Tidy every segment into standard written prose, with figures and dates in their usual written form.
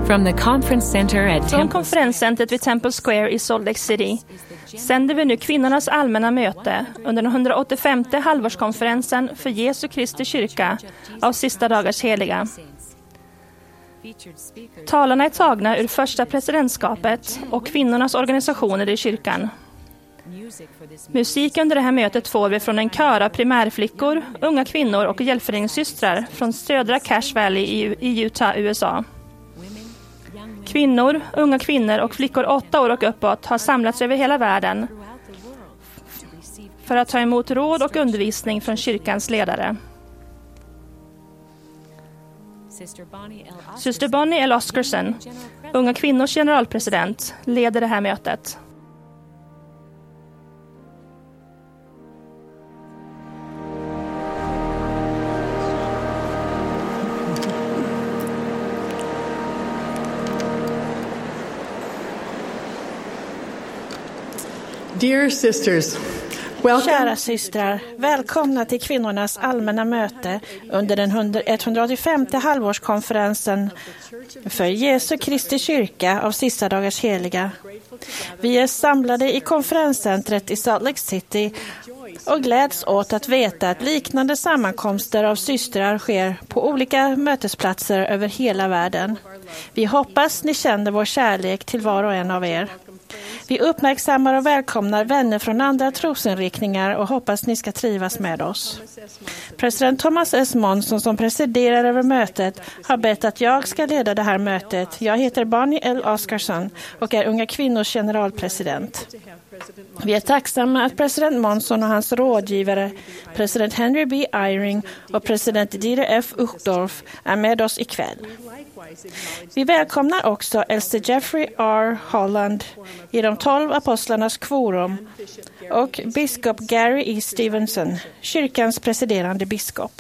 From the conference center at Från konferenscentret vid Temple Square i Salt Lake City sänder vi nu kvinnornas allmänna möte under den 185:e halvårskonferensen för Jesu Kristi kyrka av sista dagars heliga. Talarna är tagna ur första presidentskapet och kvinnornas organisationer i kyrkan. Musik under det här mötet får vi från en kör av primärflickor, unga kvinnor och hjälpföreningssystrar från södra Cache Valley i Utah, USA. Kvinnor, unga kvinnor och flickor 8 år och uppåt har samlats över hela världen för att ta emot råd och undervisning från kyrkans ledare. Syster Bonnie L. Oscarson, unga kvinnors generalpresident, leder det här mötet. Dear sisters, Kära systrar, välkomna till kvinnornas allmänna möte under den 185:e halvårskonferensen för Jesu Kristi kyrka av sista dagars heliga. Vi är samlade i konferenscentret i Salt Lake City och gläds åt att veta att liknande sammankomster av systrar sker på olika mötesplatser över hela världen. Vi hoppas ni känner vår kärlek till var och en av er. Vi uppmärksammar och välkomnar vänner från andra trosinriktningar och hoppas ni ska trivas med oss. President Thomas S. Monson, som presiderar över mötet, har bett att jag ska leda det här mötet. Jag heter Bonnie L. Oscarson och är Unga kvinnors generalpresident. Vi är tacksamma att president Monson och hans rådgivare, president Henry B. Eyring och president Dieter F. Uchtdorf, är med oss ikväll. Vi välkomnar också Elster Jeffrey R. Holland i de 12 apostlarnas kvorum och biskop Gary E. Stevenson, kyrkans presiderande biskop.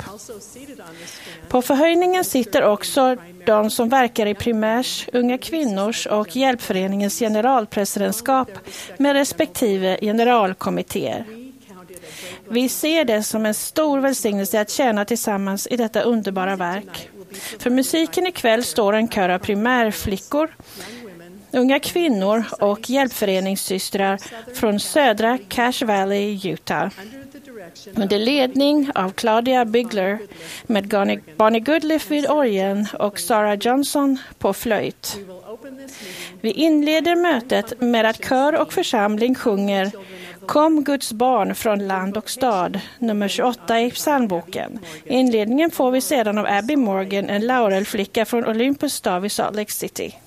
På förhöjningen sitter också de som verkar i primärs, unga kvinnors och hjälpföreningens generalpresidentskap med respektive generalkommittéer. Vi ser det som en stor välsignelse att tjäna tillsammans i detta underbara verk. För musiken ikväll står en kör av primärflickor, unga kvinnor och hjälpföreningssystrar från södra Cache Valley, Utah. Under ledning av Claudia Bigler med Bonnie Goodliff vid orgeln och Sarah Johnson på flöjt. Vi inleder mötet med att kör och församling sjunger Kom Guds barn från land och stad, nummer 28 i psalmboken. Inledningen får vi sedan av Abby Morgan, en laurelflicka från Olympus stad i Salt Lake City.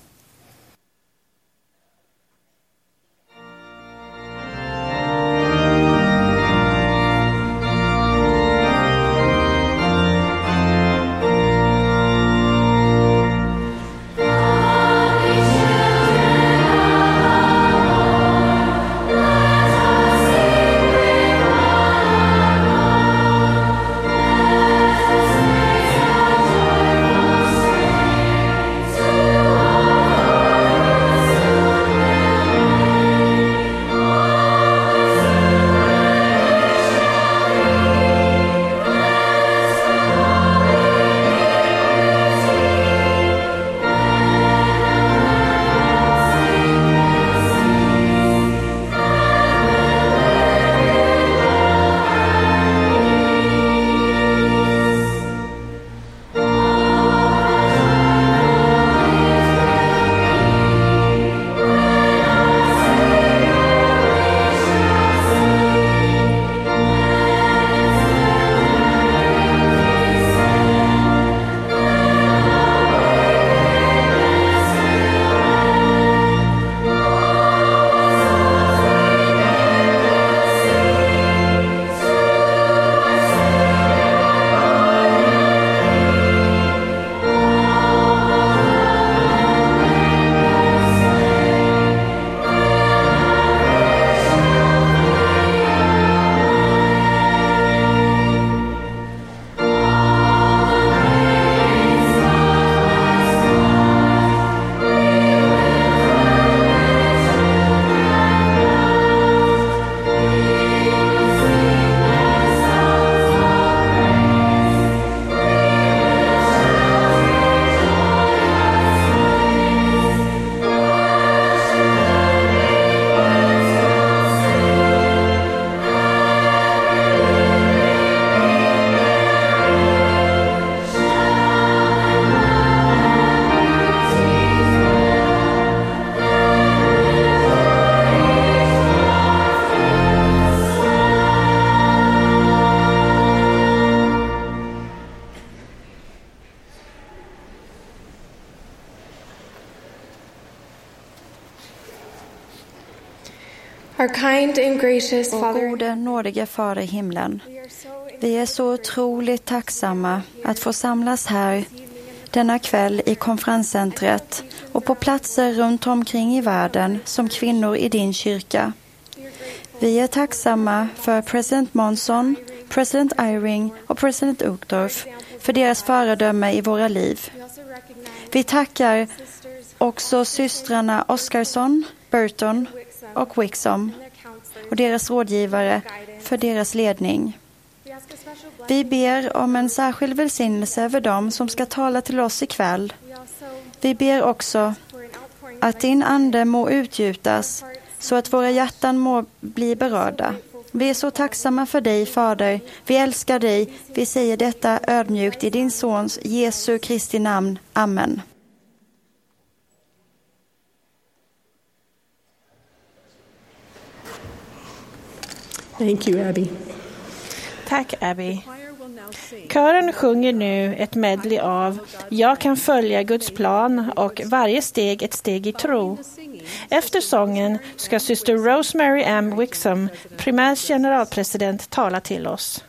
Oh Our kind and gracious Vår Father, gode, nådige Fader i himlen. Vi är så otroligt tacksamma att få samlas här denna kväll i konferenscentret och på platser runt omkring i världen som kvinnor i din kyrka. Vi är tacksamma för president Monson, president Eyring och president Uchtdorf för deras föredöme i våra liv. Vi tackar också systrarna Oscarsson, Burton och Wixom och deras rådgivare för deras ledning. Vi ber om en särskild välsignelse över dem som ska tala till oss ikväll. Vi ber också att din ande må utgjutas så att våra hjärtan må bli berörda. Vi är så tacksamma för dig, Fader. Vi älskar dig. Vi säger detta ödmjukt i din sons Jesu Kristi namn. Amen. Thank you, Abby. Tack, Abby. Kören sjunger nu ett medley av Jag kan följa Guds plan och Varje steg ett steg i tro. Efter sången ska syster Rosemary M. Wixom, Primärs generalpresident, tala till oss.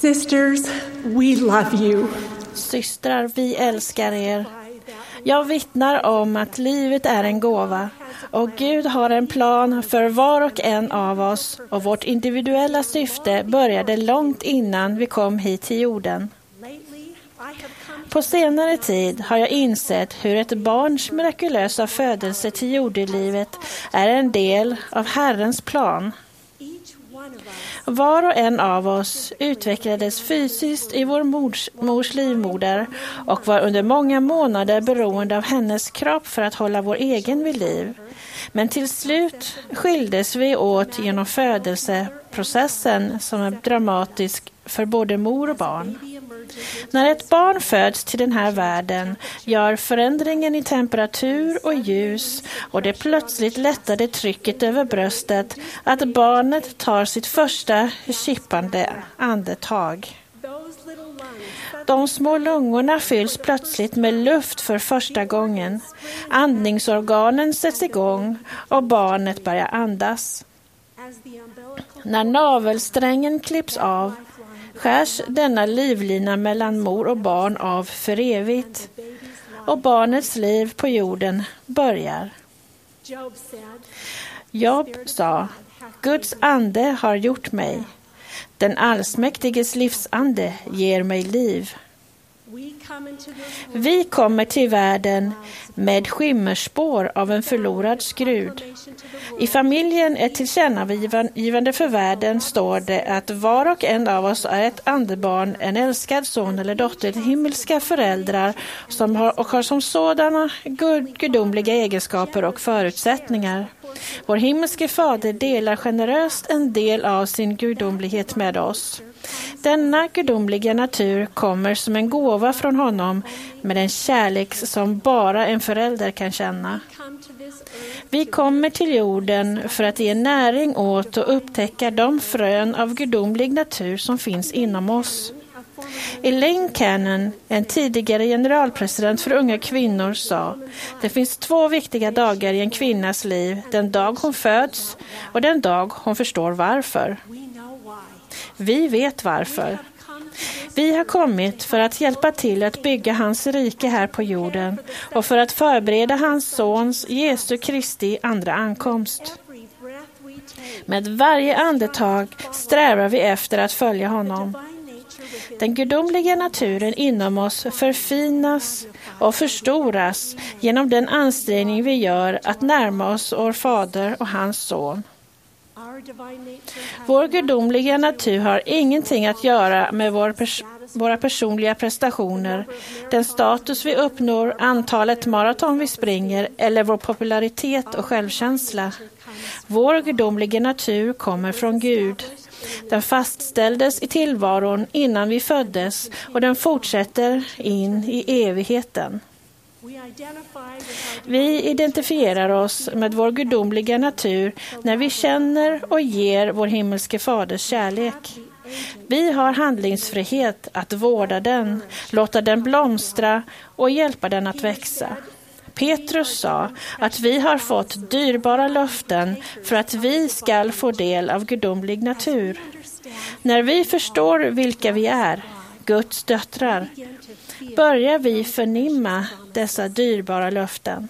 Sisters, we love you. Systrar, vi älskar er. Jag vittnar om att livet är en gåva och Gud har en plan för var och en av oss, och vårt individuella syfte började långt innan vi kom hit till jorden. På senare tid har jag insett hur ett barns mirakulösa födelse till jordelivet är en del av Herrens plan. Var och en av oss utvecklades fysiskt i vår mors livmoder och var under många månader beroende av hennes kropp för att hålla vår egen vid liv. Men till slut skildes vi åt genom födelseprocessen som är dramatisk för både mor och barn. När ett barn föds till den här världen gör förändringen i temperatur och ljus och det plötsligt lättade trycket över bröstet att barnet tar sitt första kippande andetag. De små lungorna fylls plötsligt med luft för första gången. Andningsorganen sätts igång och barnet börjar andas. När navelsträngen klipps av skärs denna livlina mellan mor och barn av för evigt, och barnets liv på jorden börjar. Job sa: Guds ande har gjort mig. Den allsmäktiges livsande ger mig liv. Vi kommer till världen med skimmerspår av en förlorad skrud. I familjen ett tillkännagivande för världen står det att var och en av oss är ett andebarn, en älskad son eller dotter till himmelska föräldrar som har som sådana gudomliga egenskaper och förutsättningar. Vår himmelske fader delar generöst en del av sin gudomlighet med oss. Denna gudomliga natur kommer som en gåva från honom med en kärlek som bara en förälder kan känna. Vi kommer till jorden för att ge näring åt och upptäcka de frön av gudomlig natur som finns inom oss. Elaine Cannon, en tidigare generalpresident för unga kvinnor, sa: det finns 2 viktiga dagar i en kvinnas liv, den dag hon föds och den dag hon förstår varför. Vi vet varför. Vi har kommit för att hjälpa till att bygga hans rike här på jorden och för att förbereda hans sons Jesu Kristi andra ankomst. Med varje andetag strävar vi efter att följa honom. Den gudomliga naturen inom oss förfinas och förstoras genom den ansträngning vi gör att närma oss vår fader och hans son. Vår gudomliga natur har ingenting att göra med våra personliga prestationer, den status vi uppnår, antalet maraton vi springer eller vår popularitet och självkänsla. Vår gudomliga natur kommer från Gud. Den fastställdes i tillvaron innan vi föddes och den fortsätter in i evigheten. Vi identifierar oss med vår gudomliga natur när vi känner och ger vår himmelske faders kärlek. Vi har handlingsfrihet att vårda den, låta den blomstra och hjälpa den att växa. Petrus sa att vi har fått dyrbara löften för att vi ska få del av gudomlig natur. När vi förstår vilka vi är, Guds döttrar, börjar vi förnimma dessa dyrbara löften.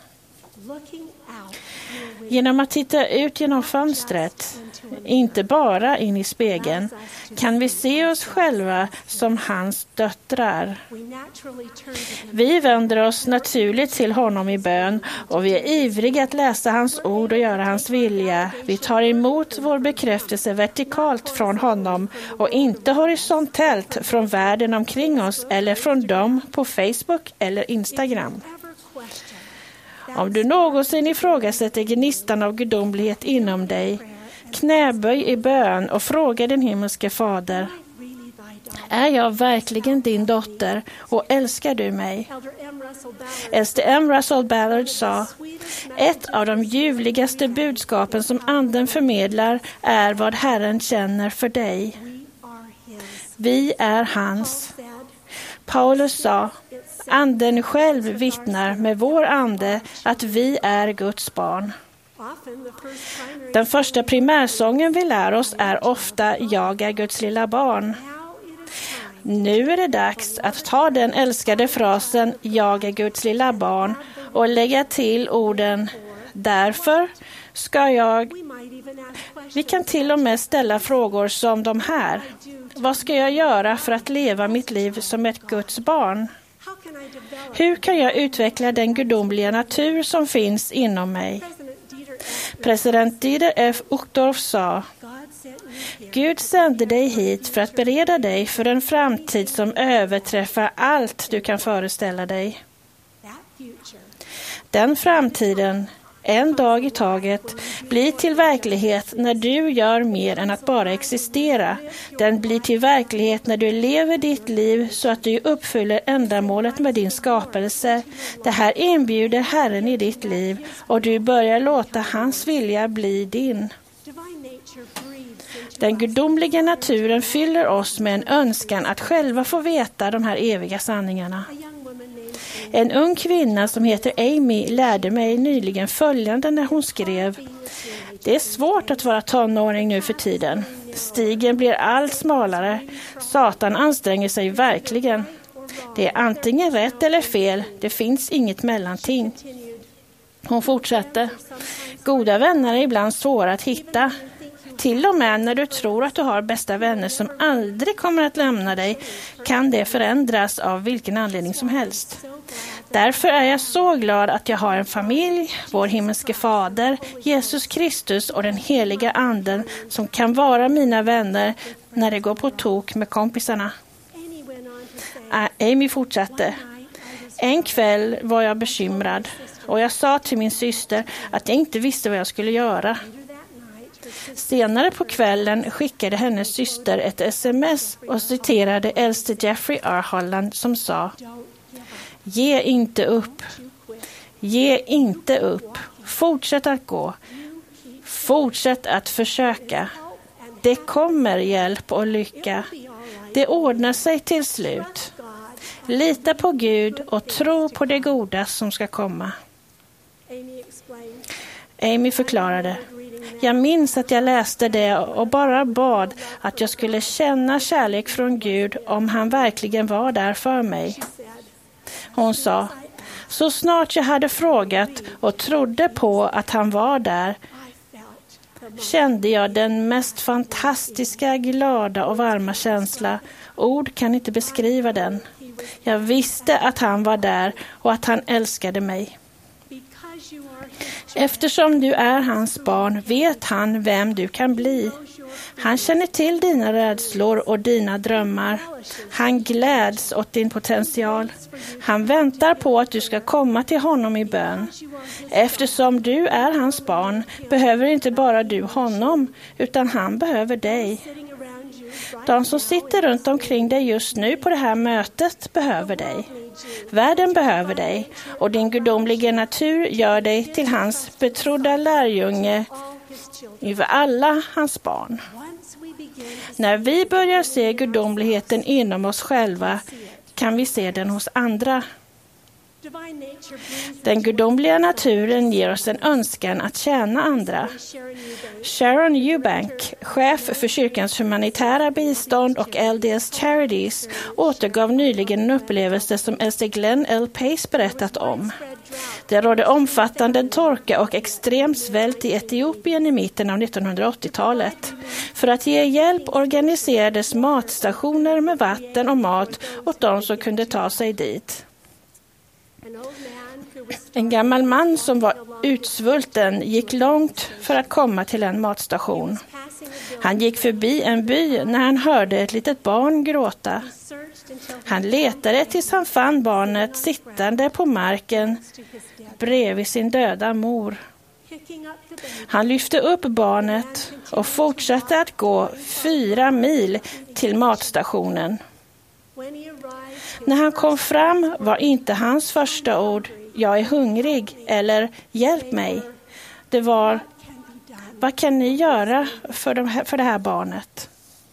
Genom att titta ut genom fönstret, inte bara in i spegeln, kan vi se oss själva som hans döttrar. Vi vänder oss naturligt till honom i bön och vi är ivriga att läsa hans ord och göra hans vilja. Vi tar emot vår bekräftelse vertikalt från honom och inte horisontellt från världen omkring oss eller från dem på Facebook eller Instagram. Om du någonsin ifrågasätter gnistan av gudomlighet inom dig, knäböj i bön och fråga din himmelske fader: är jag verkligen din dotter och älskar du mig? Äldste M. Russell Ballard sa: ett av de ljuvligaste budskapen som anden förmedlar är vad Herren känner för dig. Vi är hans. Paulus sa: anden själv vittnar med vår ande att vi är Guds barn. Den första primärsången vi lär oss är ofta: jag är Guds lilla barn. Nu är det dags att ta den älskade frasen "Jag är Guds lilla barn" och lägga till orden "Därför ska jag..." Vi kan till och med ställa frågor som de här. Vad ska jag göra för att leva mitt liv som ett Guds barn? Hur kan jag utveckla den gudomliga natur som finns inom mig? President Dieter F. Uchtdorf sa: Gud sände dig hit för att bereda dig för en framtid som överträffar allt du kan föreställa dig. Den framtiden, en dag i taget, blir till verklighet när du gör mer än att bara existera. Den blir till verklighet när du lever ditt liv så att du uppfyller ändamålet med din skapelse. Det här inbjuder Herren i ditt liv och du börjar låta hans vilja bli din. Den gudomliga naturen fyller oss med en önskan att själva få veta de här eviga sanningarna. En ung kvinna som heter Amy lärde mig nyligen följande när hon skrev: Det är svårt att vara tonåring nu för tiden. Stigen blir allt smalare. Satan anstränger sig verkligen. Det är antingen rätt eller fel. Det finns inget mellanting. Hon fortsatte: Goda vänner är ibland svåra att hitta. Till och med när du tror att du har bästa vänner som aldrig kommer att lämna dig kan det förändras av vilken anledning som helst. Därför är jag så glad att jag har en familj, vår himmelske fader, Jesus Kristus och den heliga anden som kan vara mina vänner när det går på tok med kompisarna. Amy fortsatte: En kväll var jag bekymrad och jag sa till min syster att jag inte visste vad jag skulle göra. Senare på kvällen skickade hennes syster ett sms och citerade äldste Jeffrey R. Holland som sa: Ge inte upp. Ge inte upp. Fortsätt att gå. Fortsätt att försöka. Det kommer hjälp och lycka. Det ordnar sig till slut. Lita på Gud och tro på det goda som ska komma. Amy förklarade: Jag minns att jag läste det och bara bad att jag skulle känna kärlek från Gud om han verkligen var där för mig. Hon sa: Så snart jag hade frågat och trodde på att han var där kände jag den mest fantastiska, glada och varma känsla. Ord kan inte beskriva den. Jag visste att han var där och att han älskade mig. Eftersom du är hans barn vet han vem du kan bli. Han känner till dina rädslor och dina drömmar. Han gläds åt din potential. Han väntar på att du ska komma till honom i bön. Eftersom du är hans barn behöver inte bara du honom, utan han behöver dig. De som sitter runt omkring dig just nu på det här mötet behöver dig. Världen behöver dig och din gudomliga natur gör dig till hans betrodda lärjunge över alla hans barn. När vi börjar se gudomligheten inom oss själva kan vi se den hos andra. Den gudomliga naturen ger oss en önskan att tjäna andra. Sharon Eubank, chef för kyrkans humanitära bistånd och LDS Charities, återgav nyligen en upplevelse som äldste Glenn L. Pace berättat om. Det rådde omfattande torka och extrem svält i Etiopien i mitten av 1980-talet. För att ge hjälp organiserades matstationer med vatten och mat åt de som kunde ta sig dit. En gammal man som var utsvulten gick långt för att komma till en matstation. Han gick förbi en by när han hörde ett litet barn gråta. Han letade tills han fann barnet sittande på marken bredvid sin döda mor. Han lyfte upp barnet och fortsatte att gå 4 mil till matstationen. När han kom fram var inte hans första ord "Jag är hungrig" eller "Hjälp mig". Det var "Vad kan ni göra för det här barnet?"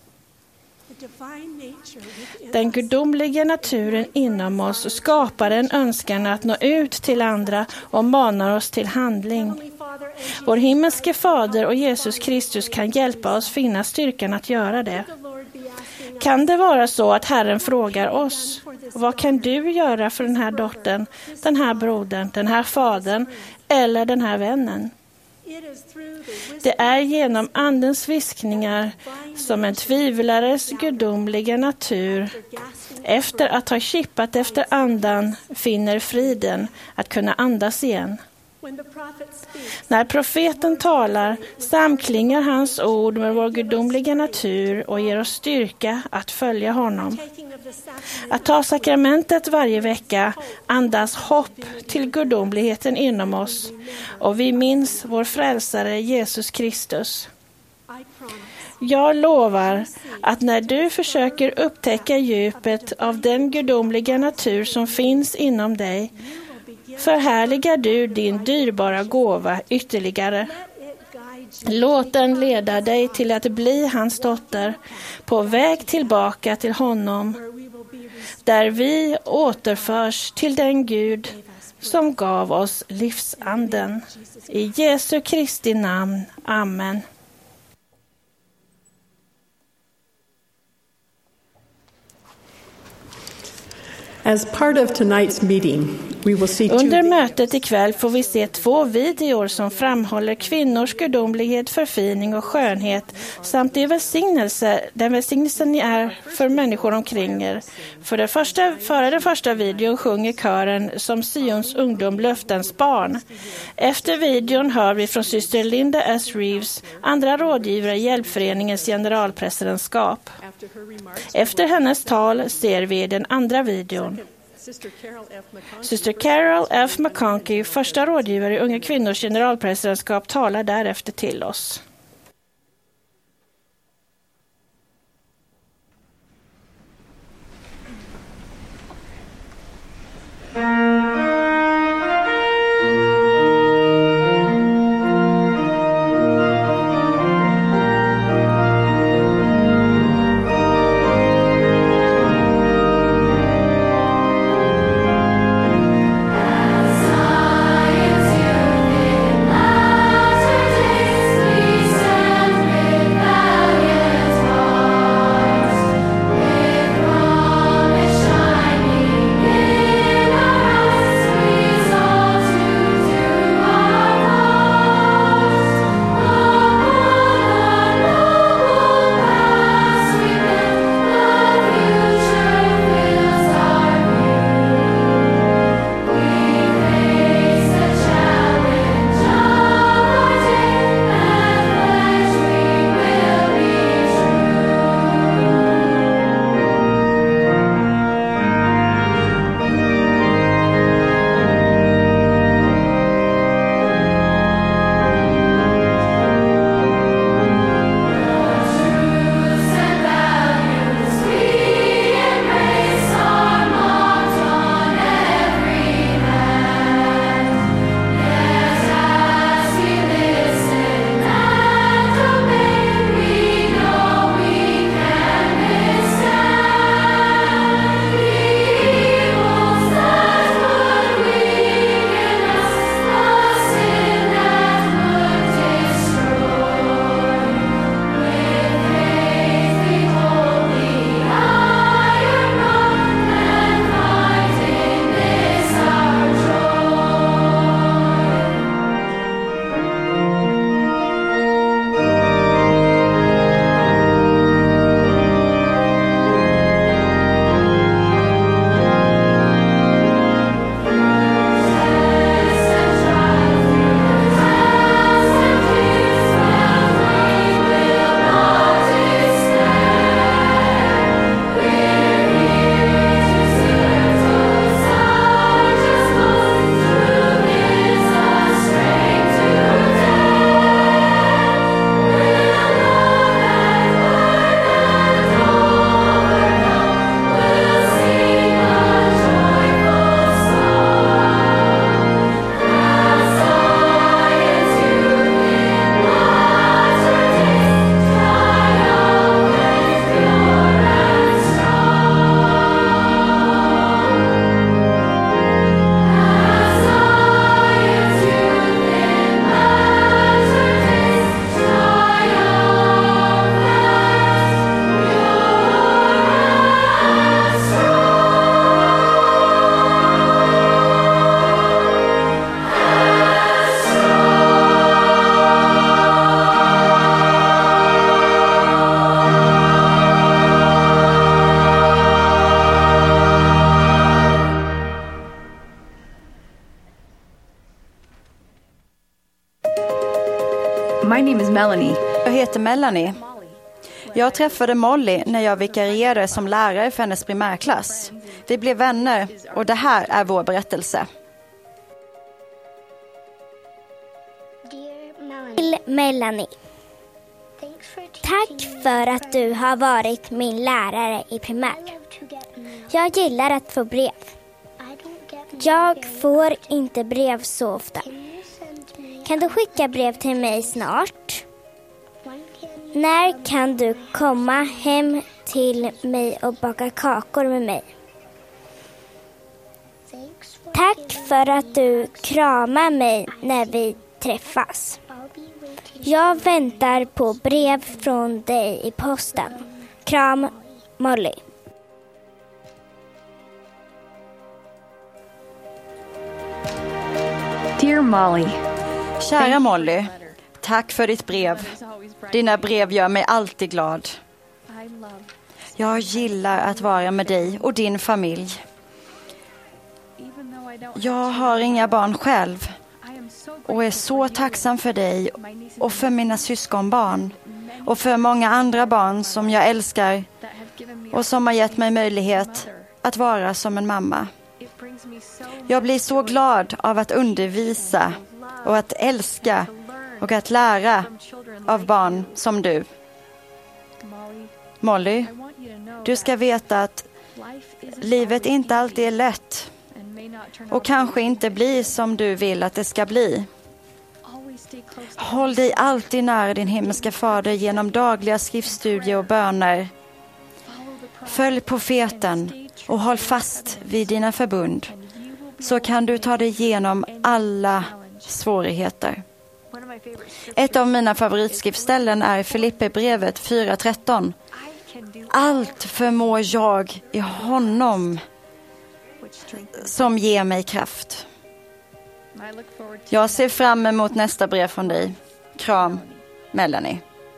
Den gudomliga naturen inom oss skapar en önskan att nå ut till andra och manar oss till handling. Vår himmelske fader och Jesus Kristus kan hjälpa oss finna styrkan att göra det. Kan det vara så att Herren frågar oss, vad kan du göra för den här dottern, den här brodern, den här fadern eller den här vännen? Det är genom andens viskningar som en tvivlares gudomliga natur, efter att ha kippat efter andan, finner friden att kunna andas igen. När profeten talar samklingar hans ord med vår gudomliga natur och ger oss styrka att följa honom. Att ta sakramentet varje vecka andas hopp till gudomligheten inom oss, och vi minns vår frälsare Jesus Kristus. Jag lovar att när du försöker upptäcka djupet av den gudomliga natur som finns inom dig, förhärligar du din dyrbara gåva ytterligare. Låt den leda dig till att bli hans dotter, på väg tillbaka till honom, där vi återförs till den Gud som gav oss livsanden. I Jesu Kristi namn. Amen. As part of tonight's meeting, we will see Under mötet ikväll får vi se 2 videor som framhåller kvinnors gudomlighet, förfining och skönhet samt den välsignelsen är för människor omkring er. Före den första videon sjunger kören som Sions ungdom löftens barn. Efter videon hör vi från syster Linda S. Reeves, andra rådgivare i Hjälpföreningens generalpresidentskap. Efter hennes tal ser vi den andra videon. Syster Carol F. McConkie, första rådgivare i Unga kvinnors generalpresidentskap, talar därefter till oss. Please My name is Melanie. Jag heter Melanie. Jag träffade Molly när jag vikarierade som lärare för hennes primärklass. Vi blev vänner och det här är vår berättelse. Till Melanie. Tack för att du har varit min lärare i primär. Jag gillar att få brev. Jag får inte brev så ofta. Kan du skicka brev till mig snart? När kan du komma hem till mig och baka kakor med mig? Tack för att du kramar mig när vi träffas. Jag väntar på brev från dig i posten. Kram, Molly. Dear Molly. Kära Molly, tack för ditt brev. Dina brev gör mig alltid glad. Jag gillar att vara med dig och din familj. Jag har inga barn själv och är så tacksam för dig och för mina syskonbarn och för många andra barn som jag älskar och som har gett mig möjlighet att vara som en mamma. Jag blir så glad av att undervisa och att älska och att lära av barn som du. Molly, du ska veta att livet inte alltid är lätt och kanske inte blir som du vill att det ska bli. Håll dig alltid nära din himmelska fader genom dagliga skriftstudier och böner. Följ profeten och håll fast vid dina förbund, så kan du ta dig igenom alla svårigheter. Ett av mina favoritskriftställen är Filipperbrevet 4:13. Allt förmår jag i honom som ger mig kraft. Jag ser fram emot nästa brev från dig. Kram, Melanie.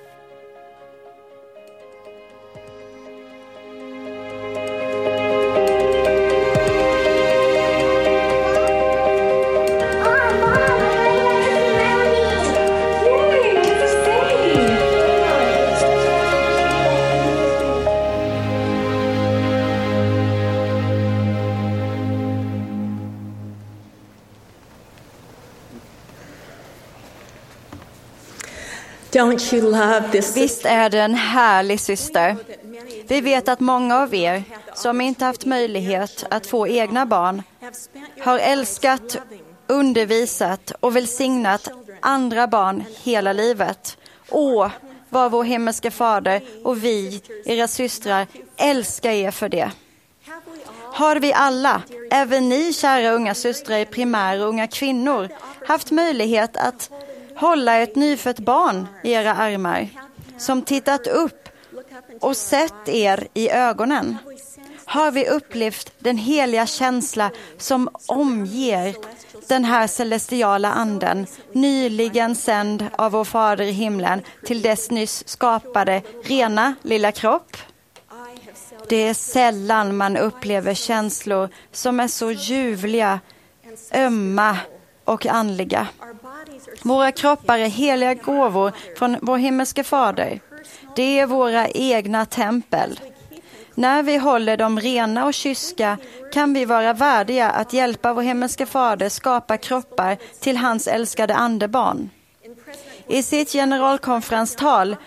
Don't you love this? Visst är det en härlig syster. Vi vet att många av er som inte haft möjlighet att få egna barn har älskat, undervisat och välsignat andra barn hela livet. Och vad vår himmelske fader och vi, era systrar, älskar er för det. Har vi alla, även ni kära unga systrar i primär och unga kvinnor, haft möjlighet att hålla ett nyfött barn i era armar som tittat upp och sett er i ögonen? Har vi upplevt den heliga känsla som omger den här celestiala anden, nyligen sänd av vår fader i himlen till dess nyss skapade rena lilla kropp? Det är sällan man upplever känslor som är så ljuvliga, ömma och andliga. Våra kroppar är heliga gåvor från vår himmelske fader. Det är våra egna tempel. När vi håller dem rena och kyska kan vi vara värdiga att hjälpa vår himmelske fader skapa kroppar till hans älskade andebarn. I sitt generalkonferenstal,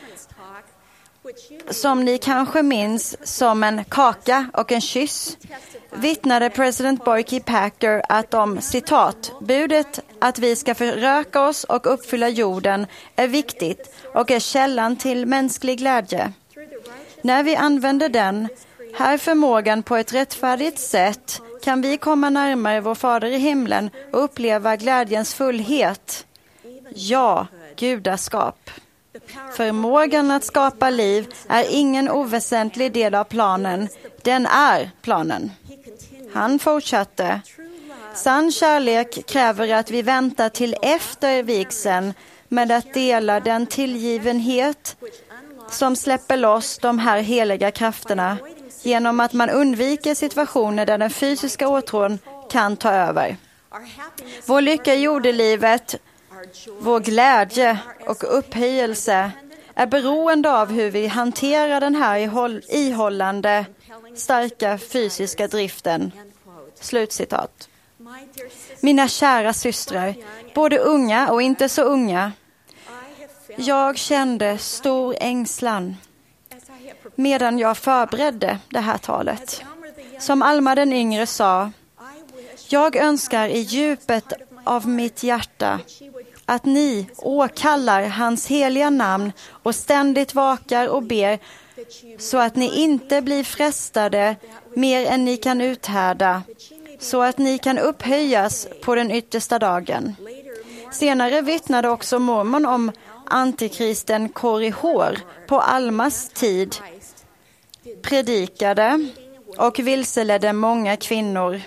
som ni kanske minns som en kaka och en kyss, vittnade president Boyke Packer att om, citat, budet att vi ska föröka oss och uppfylla jorden är viktigt och är källan till mänsklig glädje. När vi använder den här förmågan på ett rättfärdigt sätt kan vi komma närmare vår fader i himlen och uppleva glädjens fullhet. Ja, gudaskap. Förmågan att skapa liv är ingen oväsentlig del av planen. Den är planen. Han fortsatte. Sann kärlek kräver att vi väntar till efter vigseln med att dela den tillgivenhet som släpper loss de här heliga krafterna genom att man undviker situationer där den fysiska åtrån kan ta över. Vår lycka i jordelivet Vår glädje och upphöjelse är beroende av hur vi hanterar den här ihållande, starka fysiska driften. Slutcitat. Mina kära systrar, både unga och inte så unga. Jag kände stor ängslan medan jag förberedde det här talet. Som Alma den yngre sa, jag önskar i djupet av mitt hjärta att ni åkallar hans heliga namn och ständigt vakar och ber så att ni inte blir frestade mer än ni kan uthärda, så att ni kan upphöjas på den yttersta dagen. Senare vittnade också mormon om antikristen Korihor på Almas tid predikade och vilseledde många kvinnor.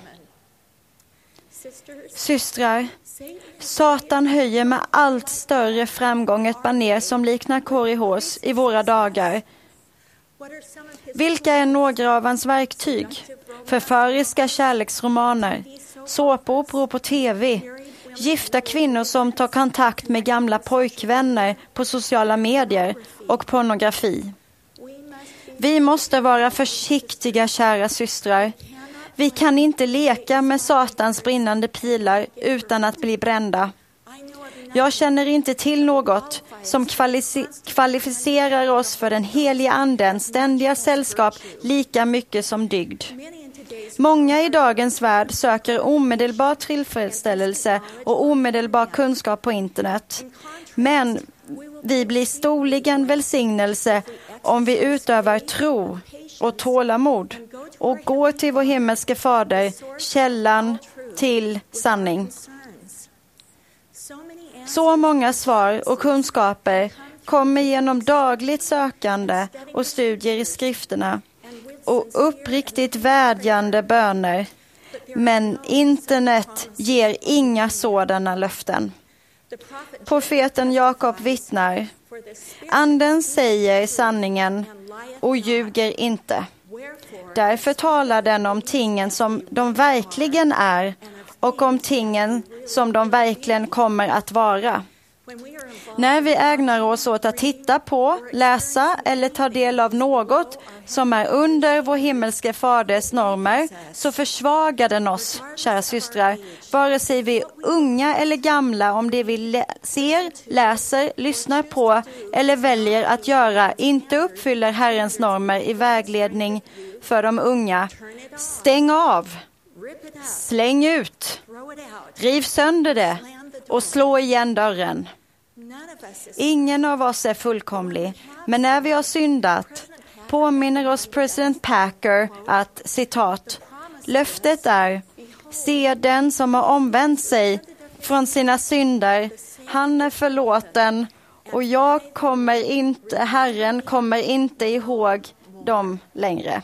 Systrar, Satan höjer med allt större framgång ett baner som liknar Korihors i våra dagar. Vilka är några av hans verktyg? Förföriska kärleksromaner, såpoperor på tv, gifta kvinnor som tar kontakt med gamla pojkvänner på sociala medier och pornografi. Vi måste vara försiktiga, kära systrar. Vi kan inte leka med Satans brinnande pilar utan att bli brända. Jag känner inte till något som kvalificerar oss för den heliga andens ständiga sällskap lika mycket som dygd. Många i dagens värld söker omedelbar tillfredsställelse och omedelbar kunskap på internet. Men vi blir storligen välsignelse om vi utövar tro och tålamod och går till vår himmelske fader, källan till sanning. Så många svar och kunskaper kommer genom dagligt sökande och studier i skrifterna och uppriktigt vädjande böner. Men internet ger inga sådana löften. Profeten Jakob vittnar. Anden säger sanningen och ljuger inte. Därför talar den om tingen som de verkligen är och om tingen som de verkligen kommer att vara. När vi ägnar oss åt att titta på, läsa eller ta del av något som är under vår himmelske faders normer, så försvagar den oss, kära systrar, vare sig vi är unga eller gamla, om det vi ser, läser, lyssnar på eller väljer att göra inte uppfyller Herrens normer i vägledning för de unga. Stäng av, släng ut, riv sönder det och slå igen dörren. Ingen av oss är fullkomlig, men när vi har syndat påminner oss president Packer att, citat, löftet är, se den som har omvänt sig från sina synder, han är förlåten och Herren kommer inte ihåg dem längre.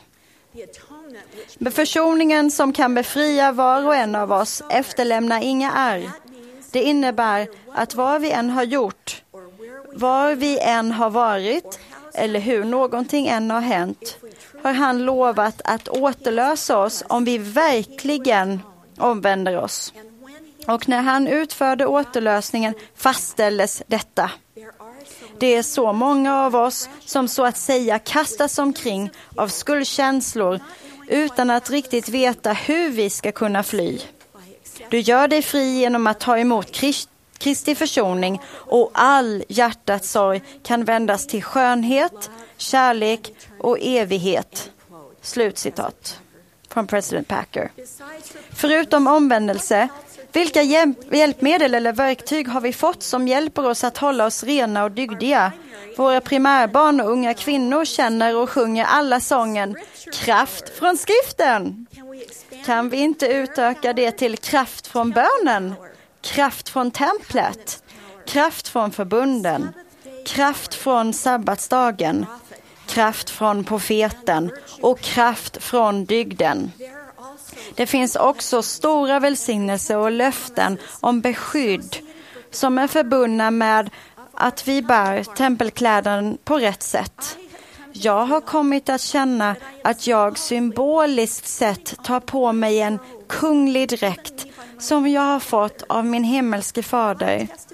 Försoningen som kan befria var och en av oss efterlämnar inga ärr. Det innebär att vad vi än har gjort, var vi än har varit eller hur någonting än har hänt, har han lovat att återlösa oss om vi verkligen omvänder oss. Och när han utförde återlösningen fastställdes detta. Det är så många av oss som så att säga kastas omkring av skuldkänslor utan att riktigt veta hur vi ska kunna fly. Du gör dig fri genom att ta emot Kristi försoning och all hjärtats sorg kan vändas till skönhet, kärlek och evighet. Slutcitat från president Packer. Förutom omvändelse, vilka hjälpmedel eller verktyg har vi fått som hjälper oss att hålla oss rena och dygdiga? Våra primärbarn och unga kvinnor känner och sjunger alla sången kraft från skriften. Kan vi inte utöka det till kraft från bönen, kraft från templet, kraft från förbunden, kraft från sabbatsdagen, kraft från profeten och kraft från dygden? Det finns också stora välsignelser och löften om beskydd som är förbundna med att vi bär tempelkläderna på rätt sätt. Jag har kommit att känna att jag symboliskt sett tar på mig en kunglig dräkt som jag har fått av min himmelske fader.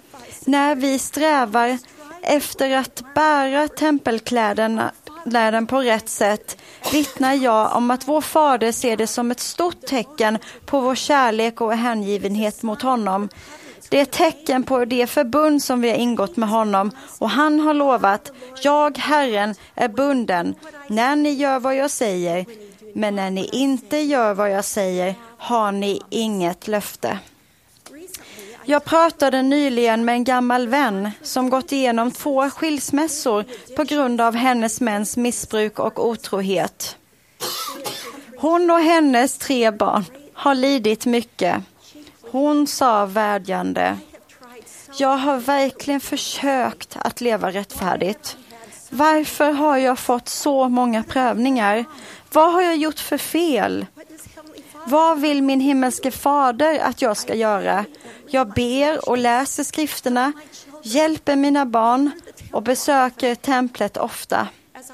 när vi strävar efter att bära tempelkläderna på rätt sätt, vittnar jag om att vår Fader ser det som ett stort tecken på vår kärlek och hängivenhet mot honom. Det är ett tecken på det förbund som vi har ingått med honom, och han har lovat: jag, Herren, är bunden när ni gör vad jag säger, men när ni inte gör vad jag säger har ni inget löfte. Jag pratade nyligen med en gammal vän som gått igenom 2 skilsmässor på grund av hennes mäns missbruk och otrohet. Hon och hennes 3 barn har lidit mycket. Hon sa vädjande: jag har verkligen försökt att leva rättfärdigt. Varför har jag fått så många prövningar? Vad har jag gjort för fel? Vad vill min himmelske fader att jag ska göra? Jag ber och läser skrifterna, hjälper mina barn och besöker templet ofta.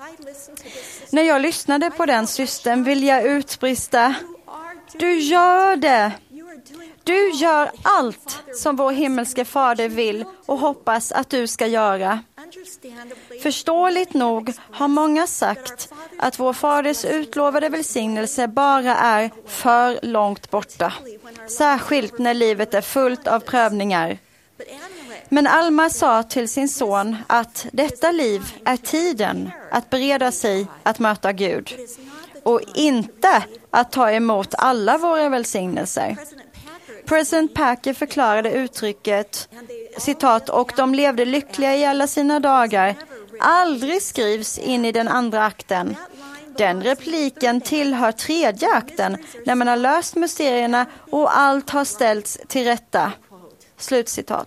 När jag lyssnade på den systern vill jag utbrista: du gör det! Du gör allt som vår himmelske fader vill och hoppas att du ska göra. Förståeligt nog har många sagt att vår faders utlovade välsignelse bara är för långt borta. Särskilt när livet är fullt av prövningar. Men Alma sa till sin son att detta liv är tiden att bereda sig att möta Gud. Och inte att ta emot alla våra välsignelser. President Packer förklarade uttrycket, citat, och de levde lyckliga i alla sina dagar, aldrig skrivs in i den andra akten. Den repliken tillhör 3:e akten när man har löst mysterierna och allt har ställts till rätta. Slutcitat.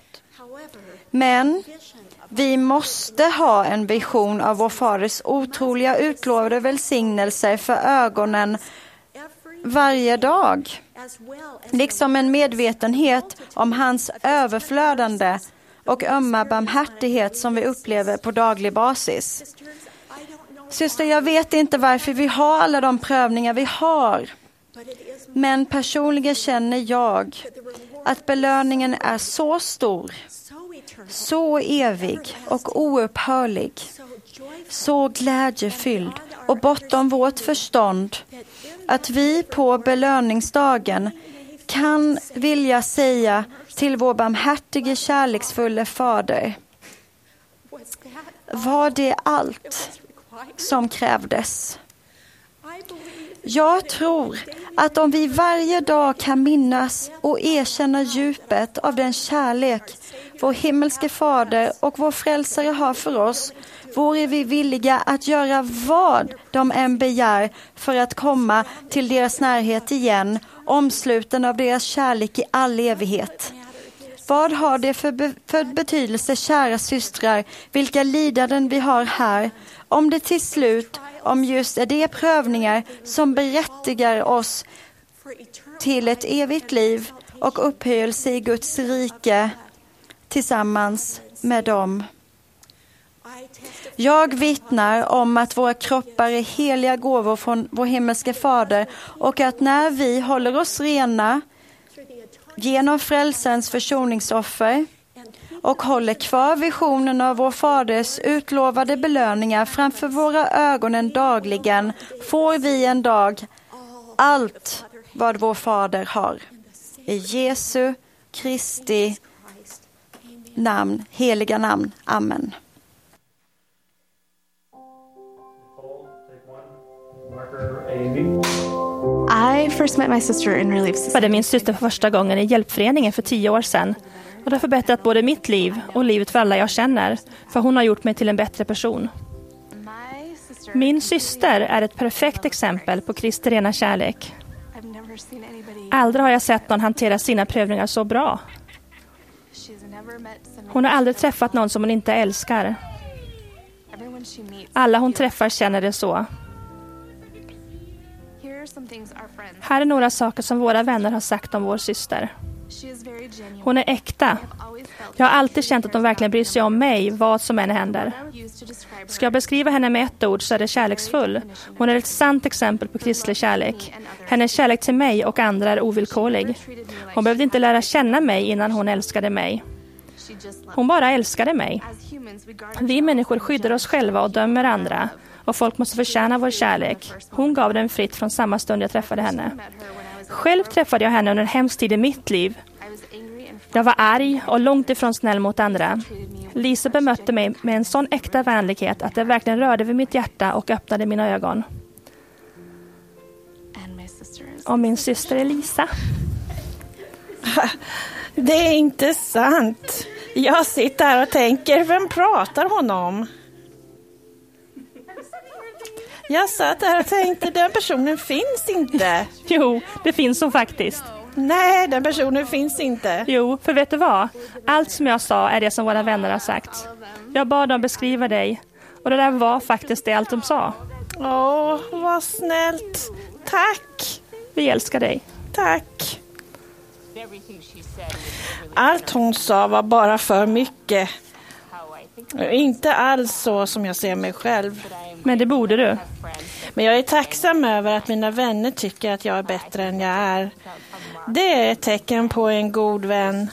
Men vi måste ha en vision av vår faders otroliga utlovade välsignelser för ögonen varje dag. Liksom en medvetenhet om hans överflödande och ömma barmhärtighet som vi upplever på daglig basis. Syster, jag vet inte varför vi har alla de prövningar vi har. Men personligen känner jag att belöningen är så stor, så evig och oupphörlig, så glädjefylld och bortom vårt förstånd, att vi på belöningsdagen kan vilja säga till vår barmhärtige kärleksfulla fader: var det allt som krävdes? Jag tror att om vi varje dag kan minnas och erkänna djupet av den kärlek vår himmelske fader och vår frälsare har för oss, vore vi villiga att göra vad de än begär för att komma till deras närhet igen, omsluten av deras kärlek i all evighet. Vad har det för betydelse, kära systrar, vilka lidanden vi har här, om det till slut, om just är det prövningar som berättigar oss till ett evigt liv och upphöjelse i Guds rike tillsammans med dem. Jag vittnar om att våra kroppar är heliga gåvor från vår himmelske fader, och att när vi håller oss rena genom frälsens försoningsoffer och håller kvar visionen av vår faders utlovade belöningar framför våra ögonen dagligen, får vi en dag allt vad vår fader har. I Jesu Kristi namn, heliga namn. Amen. I first met my sister in Relief Society. Jag träffade min syster för första gången i Hjälpföreningen för 10 år sedan. Och det har förbättrat både mitt liv och livet för alla jag känner. För hon har gjort mig till en bättre person. Min syster är ett perfekt exempel på Kristi rena kärlek. Aldrig har jag sett någon hantera sina prövningar så bra. Hon har aldrig träffat någon som hon inte älskar. Alla hon träffar känner det så. Här är några saker som våra vänner har sagt om vår syster. Hon är äkta. Jag har alltid känt att hon verkligen bryr sig om mig, vad som än händer. Ska jag beskriva henne med ett ord så är det kärleksfull. Hon är ett sant exempel på kristlig kärlek. Hennes kärlek till mig och andra är ovillkorlig. Hon behövde inte lära känna mig innan hon älskade mig. Hon bara älskade mig. Vi människor skyddar oss själva och dömer andra. Och folk måste förtjäna vår kärlek. Hon gav den fritt från samma stund jag träffade henne. Själv träffade jag henne under en hemsk tid i mitt liv. Jag var arg och långt ifrån snäll mot andra. Lisa bemötte mig med en sån äkta vänlighet att det verkligen rörde vid mitt hjärta och öppnade mina ögon. Och min syster är Lisa. Det är inte sant. Jag sitter här och tänker, vem pratar hon om? Jag satt här och tänkte, den personen finns inte. Jo, det finns hon faktiskt. Nej, den personen finns inte. Jo, för vet du vad? Allt som jag sa är det som våra vänner har sagt. Jag bad dem beskriva dig. Och det där var faktiskt det allt de sa. Åh, vad snällt. Tack. Vi älskar dig. Tack. Allt hon sa var bara för mycket. Inte alls så som jag ser mig själv. Men det borde du. Men jag är tacksam över att mina vänner tycker att jag är bättre än jag är. Det är ett tecken på en god vän.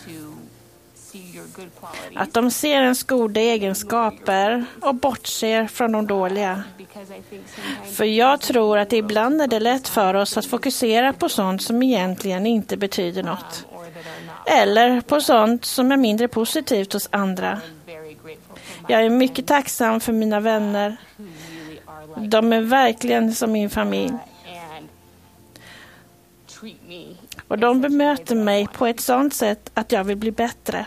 Att de ser ens goda egenskaper och bortser från de dåliga. För jag tror att ibland är det lätt för oss att fokusera på sånt som egentligen inte betyder något. Eller på sånt som är mindre positivt hos andra. Jag är mycket tacksam för mina vänner. De är verkligen som min familj. Och de bemöter mig på ett sånt sätt att jag vill bli bättre.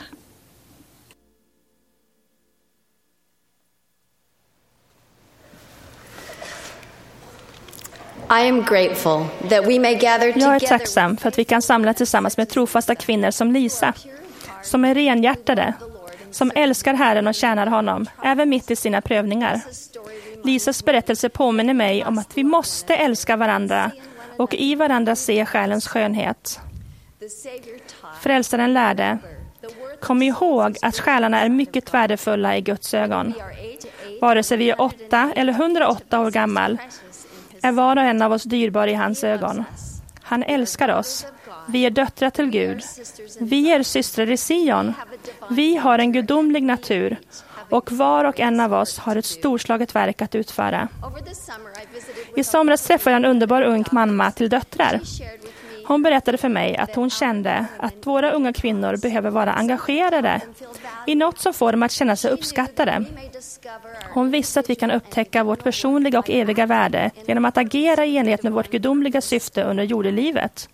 I am grateful that we may gather together. Jag är tacksam för att vi kan samla tillsammans med trofasta kvinnor som Lisa, som är renhjärtade, som älskar Herren och tjänar honom, även mitt i sina prövningar. Lisas berättelse påminner mig om att vi måste älska varandra och i varandra se själens skönhet. Frälsaren lärde: kom ihåg att själarna är mycket värdefulla i Guds ögon. Vare sig vi är 8 eller 108 år gammal är var och en av oss dyrbar i hans ögon. Han älskar oss. Vi är döttrar till Gud. Vi är systrar i Sion. Vi har en gudomlig natur. Och var och en av oss har ett storslaget verk att utföra. I somras träffade jag en underbar ung mamma till döttrar. Hon berättade för mig att hon kände att våra unga kvinnor behöver vara engagerade i något som får dem att känna sig uppskattade. Hon visste att vi kan upptäcka vårt personliga och eviga värde genom att agera i enlighet med vårt gudomliga syfte under jordelivet.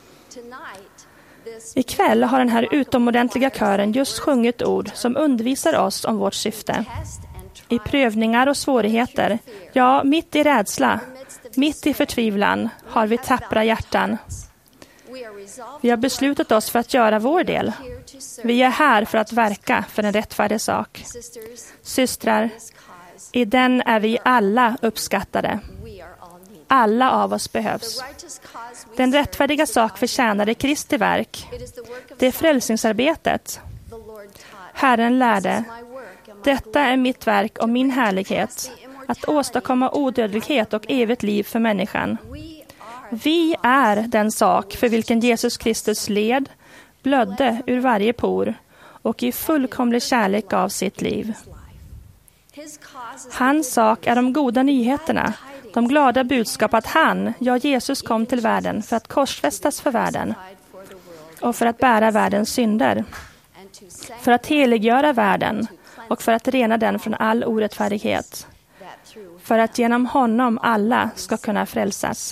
Ikväll har den här utomordentliga kören just sjungit ord som undervisar oss om vårt syfte. I prövningar och svårigheter, ja, mitt i rädsla, mitt i förtvivlan, har vi tappra hjärtan. Vi har beslutat oss för att göra vår del. Vi är här för att verka för en rättfärdig sak. Systrar, i den är vi alla uppskattade. Alla av oss behövs. Den rättfärdiga sak förtjänade Kristi verk. Det är frälsningsarbetet. Herren lärde: detta är mitt verk och min härlighet, att åstadkomma odödlighet och evigt liv för människan. Vi är den sak för vilken Jesus Kristus led, blödde ur varje por och i fullkomlig kärlek gav sitt liv. Hans sak är de goda nyheterna, de glada budskap att han, ja Jesus, kom till världen för att korsfästas för världen och för att bära världens synder, för att heliggöra världen och för att rena den från all orättfärdighet, för att genom honom alla ska kunna frälsas.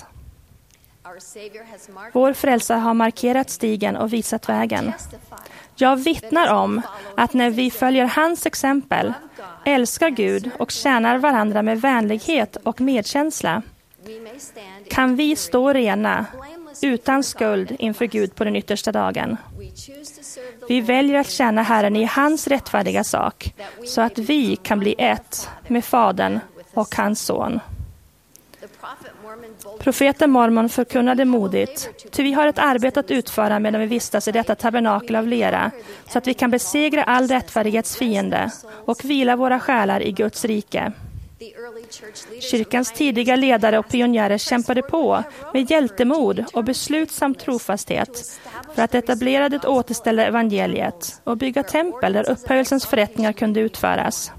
Vår frälsare har markerat stigen och visat vägen. Jag vittnar om att när vi följer hans exempel, älskar Gud och tjänar varandra med vänlighet och medkänsla, kan vi stå rena, utan skuld inför Gud på den yttersta dagen. Vi väljer att tjäna Herren i hans rättfärdiga sak, så att vi kan bli ett med Fadern och hans son. Profeten Mormon förkunnade modigt: ty vi har ett arbete att utföra medan vi vistas i detta tabernakel av lera, så att vi kan besegra all rättfärdighets fiende och vila våra själar i Guds rike. Kyrkans tidiga ledare och pionjärer kämpade på med hjältemod och beslutsam trofasthet för att etablera det återställda evangeliet och bygga tempel där upphöjelsens förrättningar kunde utföras.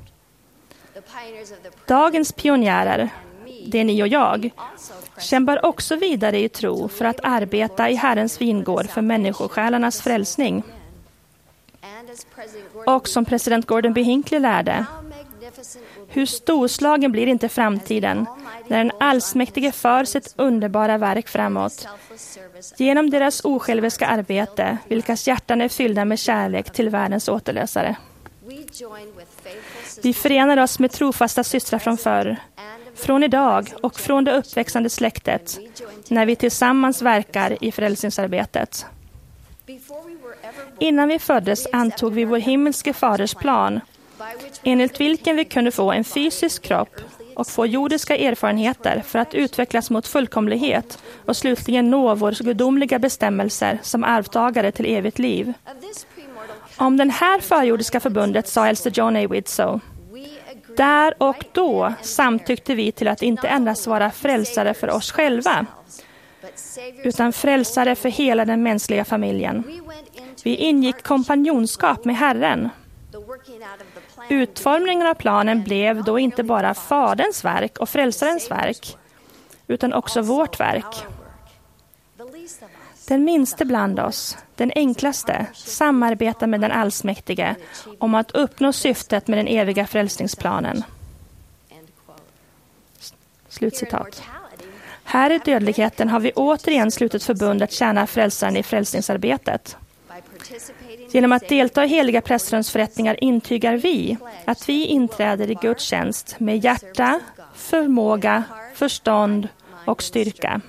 Dagens pionjärer, det är ni och jag, kämpar också vidare i tro för att arbeta i Herrens vingård för människosjälarnas frälsning. Och som president Gordon B. Hinckley lärde, hur storslagen blir inte framtiden när den allsmäktige för sitt underbara verk framåt. Genom deras osjälviska arbete, vilkas hjärtan är fyllda med kärlek till världens återlösare. Vi förenar oss med trofasta systrar från förr, från idag och från det uppväxande släktet, när vi tillsammans verkar i frälsningsarbetet. Innan vi föddes antog vi vår himmelske faders plan, enligt vilken vi kunde få en fysisk kropp och få jordiska erfarenheter för att utvecklas mot fullkomlighet och slutligen nå våra gudomliga bestämmelser som arvtagare till evigt liv. Om den här förjordiska förbundet sa äldste John A. Widtsoe: där och då samtyckte vi till att inte endast vara frälsare för oss själva, utan frälsare för hela den mänskliga familjen. Vi ingick kompanjonskap med Herren. Utformningen av planen blev då inte bara Faderns verk och frälsarens verk, utan också vårt verk. Den minste bland oss, den enklaste, samarbetar med den allsmäktige om att uppnå syftet med den eviga frälsningsplanen. Slutcitat. Här i dödligheten har vi återigen slutit förbund att tjäna frälsaren i frälsningsarbetet. Genom att delta i heliga prästrumsförrättningar intygar vi att vi inträder i Guds tjänst med hjärta, förmåga, förstånd och styrka.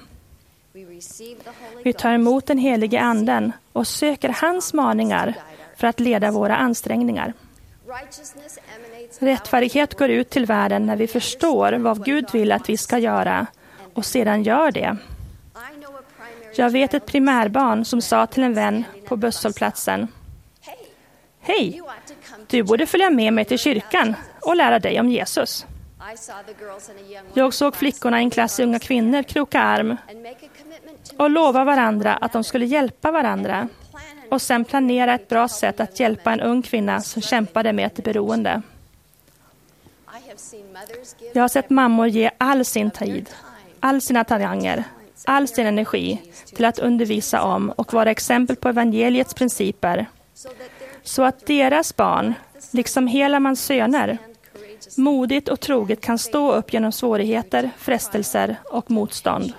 Vi tar emot den helige anden och söker hans maningar för att leda våra ansträngningar. Rättfärdighet går ut till världen när vi förstår vad Gud vill att vi ska göra och sedan gör det. Jag vet ett primärbarn som sa till en vän på busshållplatsen: hej, du borde följa med mig till kyrkan och lära dig om Jesus. Jag såg flickorna i en klass unga kvinnor kroka arm och lova varandra att de skulle hjälpa varandra och sen planera ett bra sätt att hjälpa en ung kvinna som kämpade med ett beroende. Jag har sett mammor ge all sin tid, all sina talanger, all sin energi till att undervisa om och vara exempel på evangeliets principer, så att deras barn, liksom hela mans söner, modigt och troget kan stå upp genom svårigheter, frestelser och motstånd.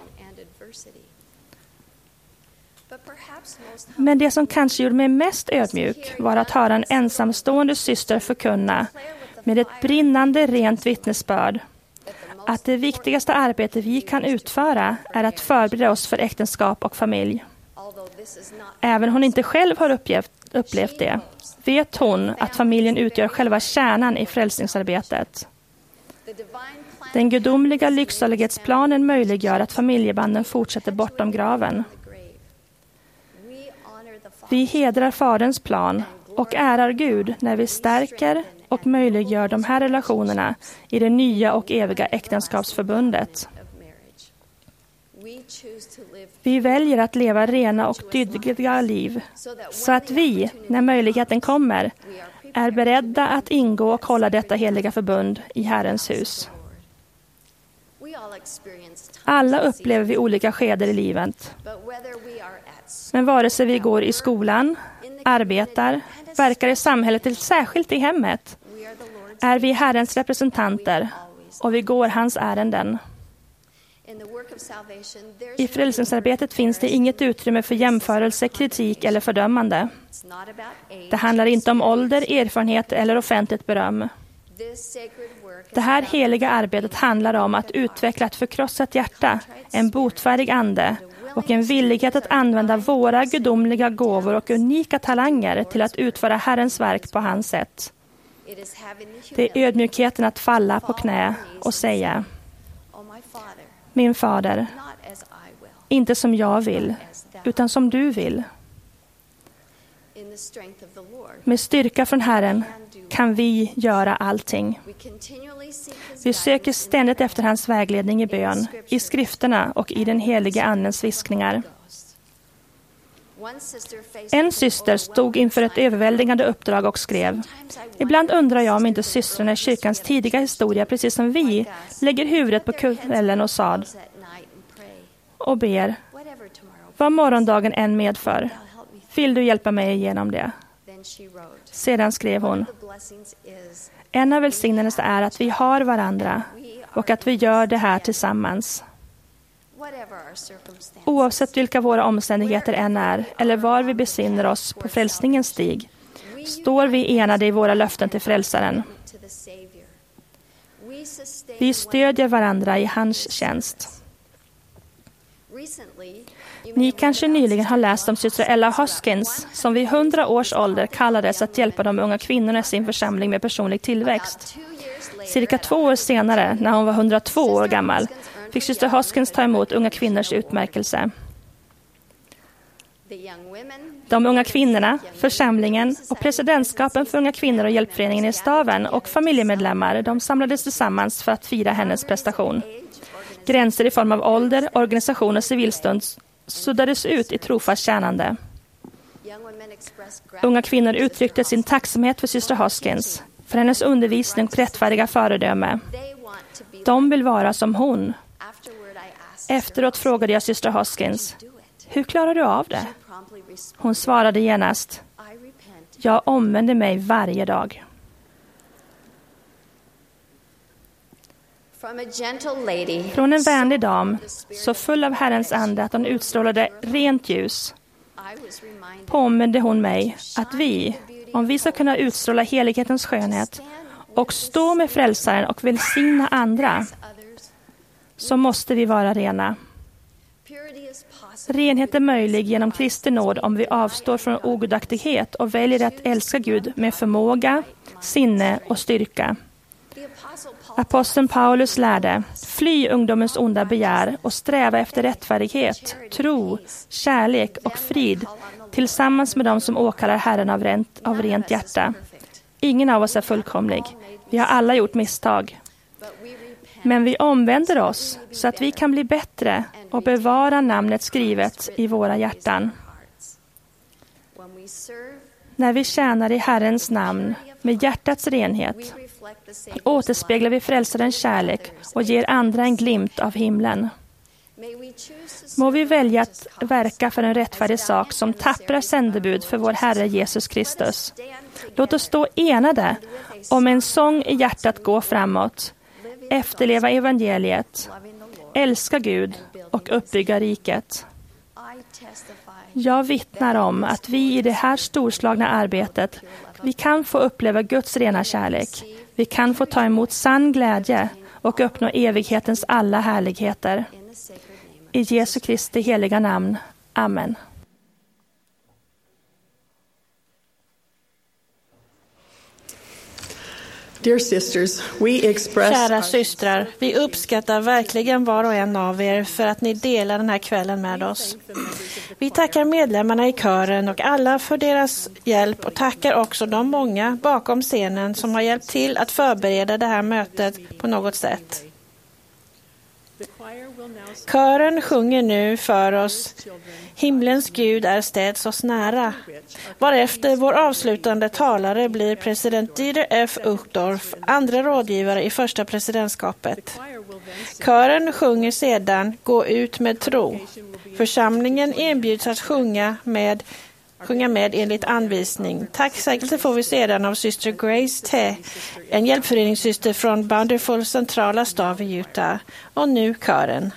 Men det som kanske gjorde mig mest ödmjuk var att höra en ensamstående syster förkunna med ett brinnande rent vittnesbörd att det viktigaste arbete vi kan utföra är att förbereda oss för äktenskap och familj. Även hon inte själv har upplevt det, vet hon att familjen utgör själva kärnan i frälsningsarbetet. Den gudomliga lycksalighetsplanen möjliggör att familjebanden fortsätter bortom graven. Vi hedrar Faderns plan och ärar Gud när vi stärker och möjliggör de här relationerna i det nya och eviga äktenskapsförbundet. Vi väljer att leva rena och dygdiga liv så att vi, när möjligheten kommer, är beredda att ingå och hålla detta heliga förbund i Herrens hus. Alla upplever vi olika skeder i livet. Men vare sig vi går i skolan, arbetar, verkar i samhället eller särskilt i hemmet, är vi Herrens representanter och vi går hans ärenden. I frälsningsarbetet finns det inget utrymme för jämförelse, kritik eller fördömande. Det handlar inte om ålder, erfarenhet eller offentligt beröm. Det här heliga arbetet handlar om att utveckla ett förkrossat hjärta, en botfärdig ande och en villighet att använda våra gudomliga gåvor och unika talanger till att utföra Herrens verk på hans sätt. Det är ödmjukheten att falla på knä och säga: min fader, inte som jag vill, utan som du vill. Med styrka från Herren kan vi göra allting. Vi söker ständigt efter hans vägledning i bön, i skrifterna och i den heliga andens viskningar. En syster stod inför ett överväldigande uppdrag och skrev: ibland undrar jag om inte systrarna i kyrkans tidiga historia, precis som vi, lägger huvudet på kvällen och sad och ber, vad morgondagen än medför, vill du hjälpa mig igenom det? Sedan skrev hon: en av välsignelserna är att vi har varandra och att vi gör det här tillsammans. Oavsett vilka våra omständigheter än är eller var vi befinner oss på frälsningens stig, står vi enade i våra löften till frälsaren. Vi stödjer varandra i hans tjänst. Ni kanske nyligen har läst om syster Ella Hoskins, som vid 100 års ålder kallades att hjälpa de unga kvinnorna i sin församling med personlig tillväxt. Cirka 2 år senare, när hon var 102 år gammal, fick syster Hoskins ta emot unga kvinnors utmärkelse. De unga kvinnorna, församlingen och presidentskapen för unga kvinnor och hjälpföreningen i staven och familjemedlemmar, de samlades tillsammans för att fira hennes prestation. Gränser i form av ålder, organisation och civilstånd suddades ut i trofast tjänande. Unga kvinnor uttryckte sin tacksamhet för syster Hoskins, för hennes undervisning och rättfärdiga föredöme. De vill vara som hon. Efteråt frågade jag syster Hoskins: hur klarar du av det? Hon svarade genast: jag omvänder mig varje dag. Från en vänlig dam, så full av Herrens ande att hon utstrålade rent ljus, påminde hon mig att vi, om vi ska kunna utstråla helighetens skönhet och stå med frälsaren och välsigna andra, så måste vi vara rena. Renhet är möjlig genom Kristi nåd om vi avstår från ogudaktighet och väljer att älska Gud med förmåga, sinne och styrka. Aposteln Paulus lärde: fly ungdomens onda begär och sträva efter rättfärdighet, tro, kärlek och frid tillsammans med dem som åkallar Herren av rent hjärta. Ingen av oss är fullkomlig. Vi har alla gjort misstag. Men vi omvänder oss så att vi kan bli bättre och bevara namnet skrivet i våra hjärtan. När vi tjänar i Herrens namn med hjärtats renhet, återspeglar vi frälsarens kärlek och ger andra en glimt av himlen. Må vi välja att verka för en rättfärdig sak som tappra sändebud för vår Herre Jesus Kristus. Låt oss stå enade och med en sång i hjärtat gå framåt, efterleva evangeliet, älska Gud och uppbygga riket. Jag vittnar om att vi i det här storslagna arbetet, vi kan få uppleva Guds rena kärlek. Vi kan få ta emot sann glädje och uppnå evighetens alla härligheter. I Jesu Kristi heliga namn. Amen. Dear sisters, we express Kära systrar, vi uppskattar verkligen var och en av er för att ni delar den här kvällen med oss. Vi tackar medlemmarna i kören och alla för deras hjälp och tackar också de många bakom scenen som har hjälpt till att förbereda det här mötet på något sätt. Kören sjunger nu för oss: himlens Gud är städs oss nära. Varefter vår avslutande talare blir president Dieter F. Uchtdorf, andra rådgivare i första presidentskapet. Kören sjunger sedan Gå ut med tro. Församlingen erbjuds att sjunga med enligt anvisning. Tacksägelse får vi sedan av syster Grace T., en hjälpföreningssyster från Bountiful centrala stav i Utah. Och nu kören.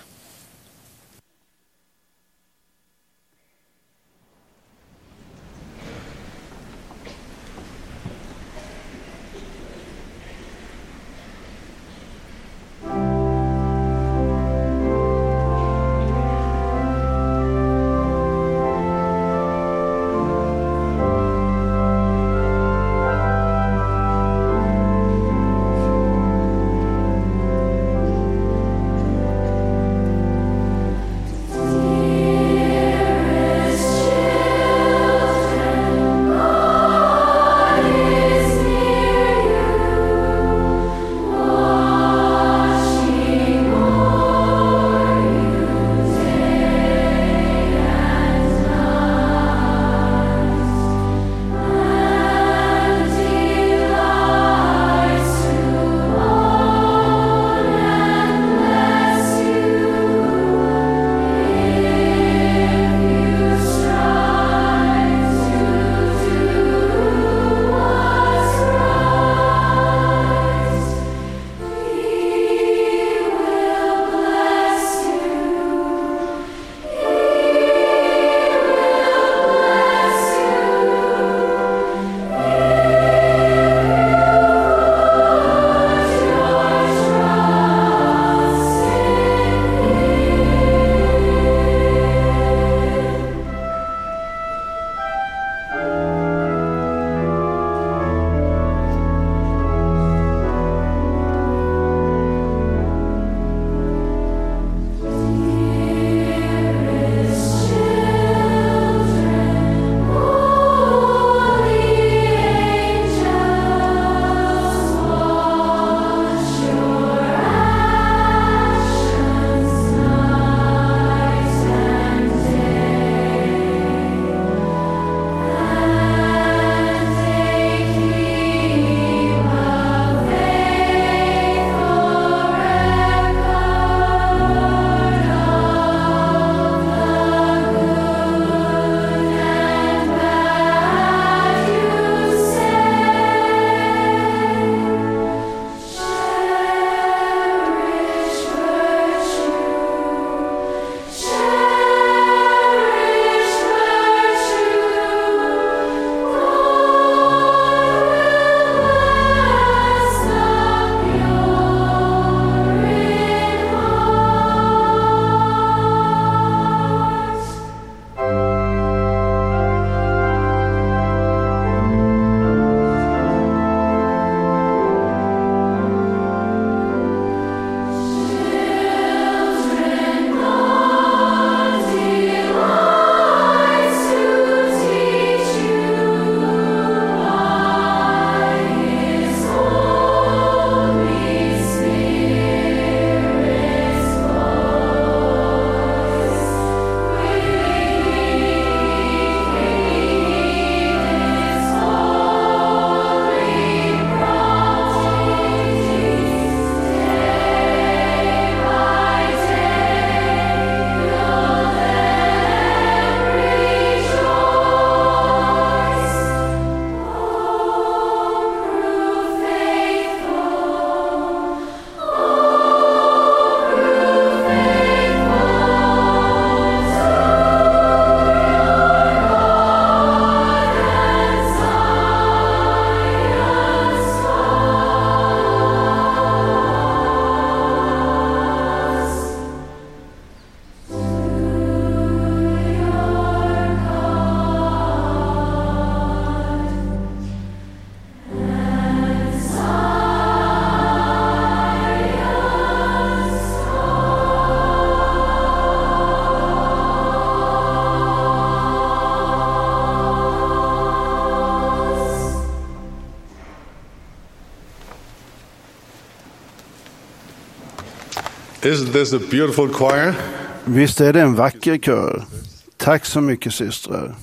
Isn't this a beautiful choir? Visst är det en vacker kör. Tack så mycket, systrar.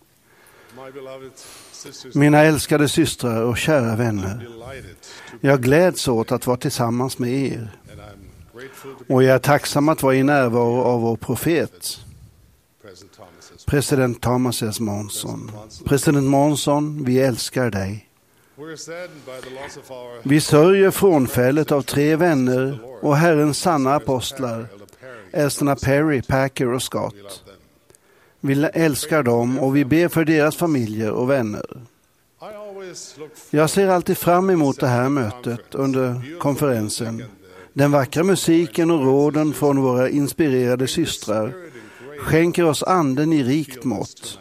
Mina älskade systrar och kära vänner. Jag gläds åt att vara tillsammans med er. Och jag är tacksam att vara i närvaro av vår profet, president Thomas S. Monson. President Monson, vi älskar dig. Vi sörjer frånfället av 3 vänner och Herrens sanna apostlar, äldsterna Perry, Packer och Scott. Vi älskar dem och vi ber för deras familjer och vänner. Jag ser alltid fram emot det här mötet under konferensen. Den vackra musiken och råden från våra inspirerade systrar skänker oss anden i rikt mått.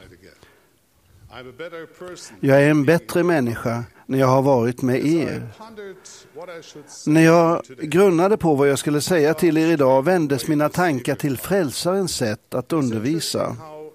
Jag är en bättre människa när jag har varit med er. När jag grunnade på vad jag skulle säga till er idag vändes mina tankar till frälsarens sätt att undervisa.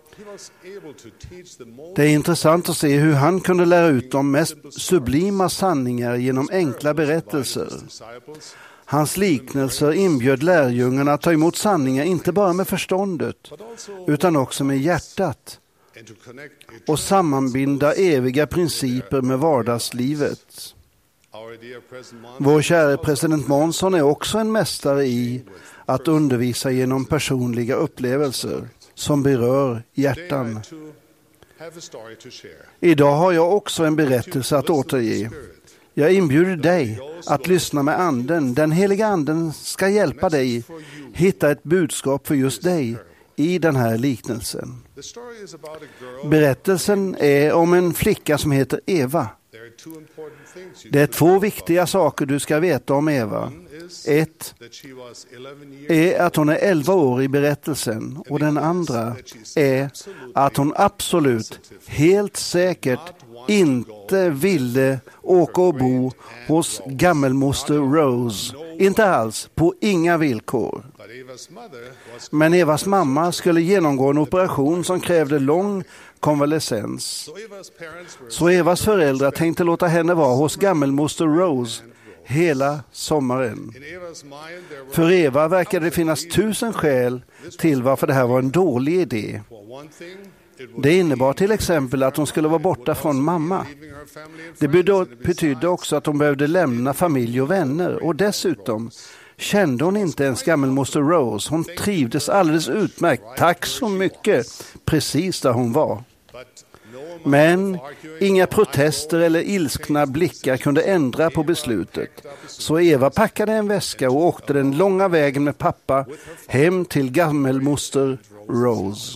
Det är intressant att se hur han kunde lära ut de mest sublima sanningar genom enkla berättelser. Hans liknelser inbjöd lärjungarna att ta emot sanningar inte bara med förståndet utan också med hjärtat och sammanbinda eviga principer med vardagslivet. Vår käre president Monson är också en mästare i att undervisa genom personliga upplevelser som berör hjärtan. Idag har jag också en berättelse att återge. Jag inbjuder dig att lyssna med anden. Den heliga anden ska hjälpa dig hitta ett budskap för just dig i den här liknelsen. Berättelsen är om en flicka som heter Eva. Det är 2 viktiga saker du ska veta om Eva. 1 är att hon är 11 år i berättelsen och den andra är att hon absolut, helt säkert inte ville åka och bo hos gammelmoster Rose. Inte alls, på inga villkor. Men Evas mamma skulle genomgå en operation som krävde lång konvalescens. Så Evas föräldrar tänkte låta henne vara hos gammelmoster Rose hela sommaren. För Eva verkade det finnas 1000 skäl till varför det här var en dålig idé. Det innebar till exempel att hon skulle vara borta från mamma. Det betydde också att hon behövde lämna familj och vänner. Och dessutom kände hon inte ens gammelmoster Rose. Hon trivdes alldeles utmärkt. Tack så mycket. Precis där hon var. Men inga protester eller ilskna blickar kunde ändra på beslutet. Så Eva packade en väska och åkte den långa vägen med pappa hem till gammelmoster Rose.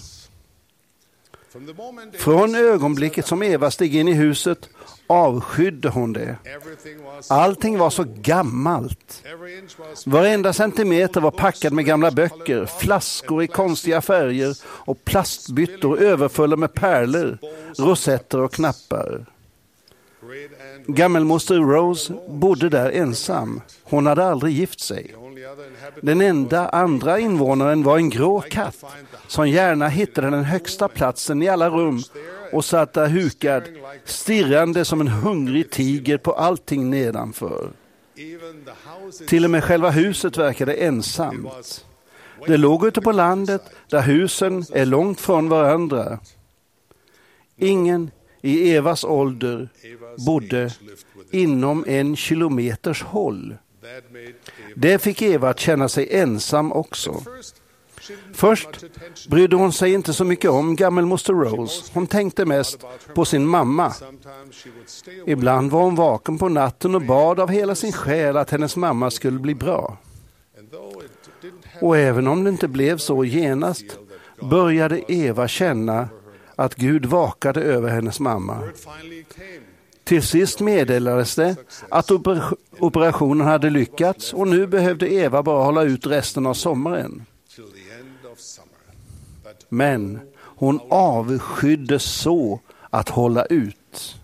Från ögonblicket som Eva steg in i huset avskydde hon det. Allting var så gammalt. Varenda centimeter var packad med gamla böcker, flaskor i konstiga färger och plastbyttor överfulla med pärlor, rosetter och knappar. Gammelmoster Rose bodde där ensam. Hon hade aldrig gift sig. Den enda andra invånaren var en grå katt som gärna hittade den högsta platsen i alla rum och satt där hukad, stirrande som en hungrig tiger på allting nedanför. Till och med själva huset verkade ensamt. Det låg ute på landet där husen är långt från varandra. Ingen i Evas ålder bodde inom 1 kilometers håll. Det fick Eva att känna sig ensam också. Först brydde hon sig inte så mycket om gammelmoster Rose. Hon tänkte mest på sin mamma. Ibland var hon vaken på natten och bad av hela sin själ att hennes mamma skulle bli bra. Och även om det inte blev så genast började Eva känna att Gud vakade över hennes mamma. Till sist meddelades det att operationen hade lyckats och nu behövde Eva bara hålla ut resten av sommaren. Men hon avskydde så att hålla ut.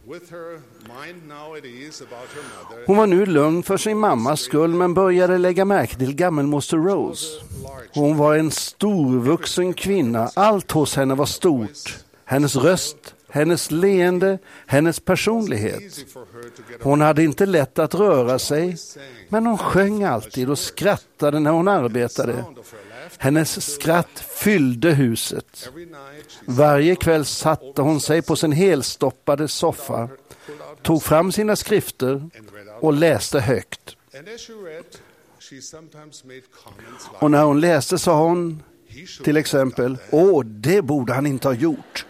Hon var nu lugn för sin mammas skull men började lägga märke till gammelmoster Rose. Hon var en storvuxen kvinna. Allt hos henne var stort. Hennes röst hennes leende, hennes personlighet. Hon hade inte lätt att röra sig, men hon sjöng alltid och skrattade när hon arbetade. Hennes skratt fyllde huset. Varje kväll satte hon sig på sin helstoppade soffa, tog fram sina skrifter och läste högt. Och när hon läste sa hon till exempel, det borde han inte ha gjort.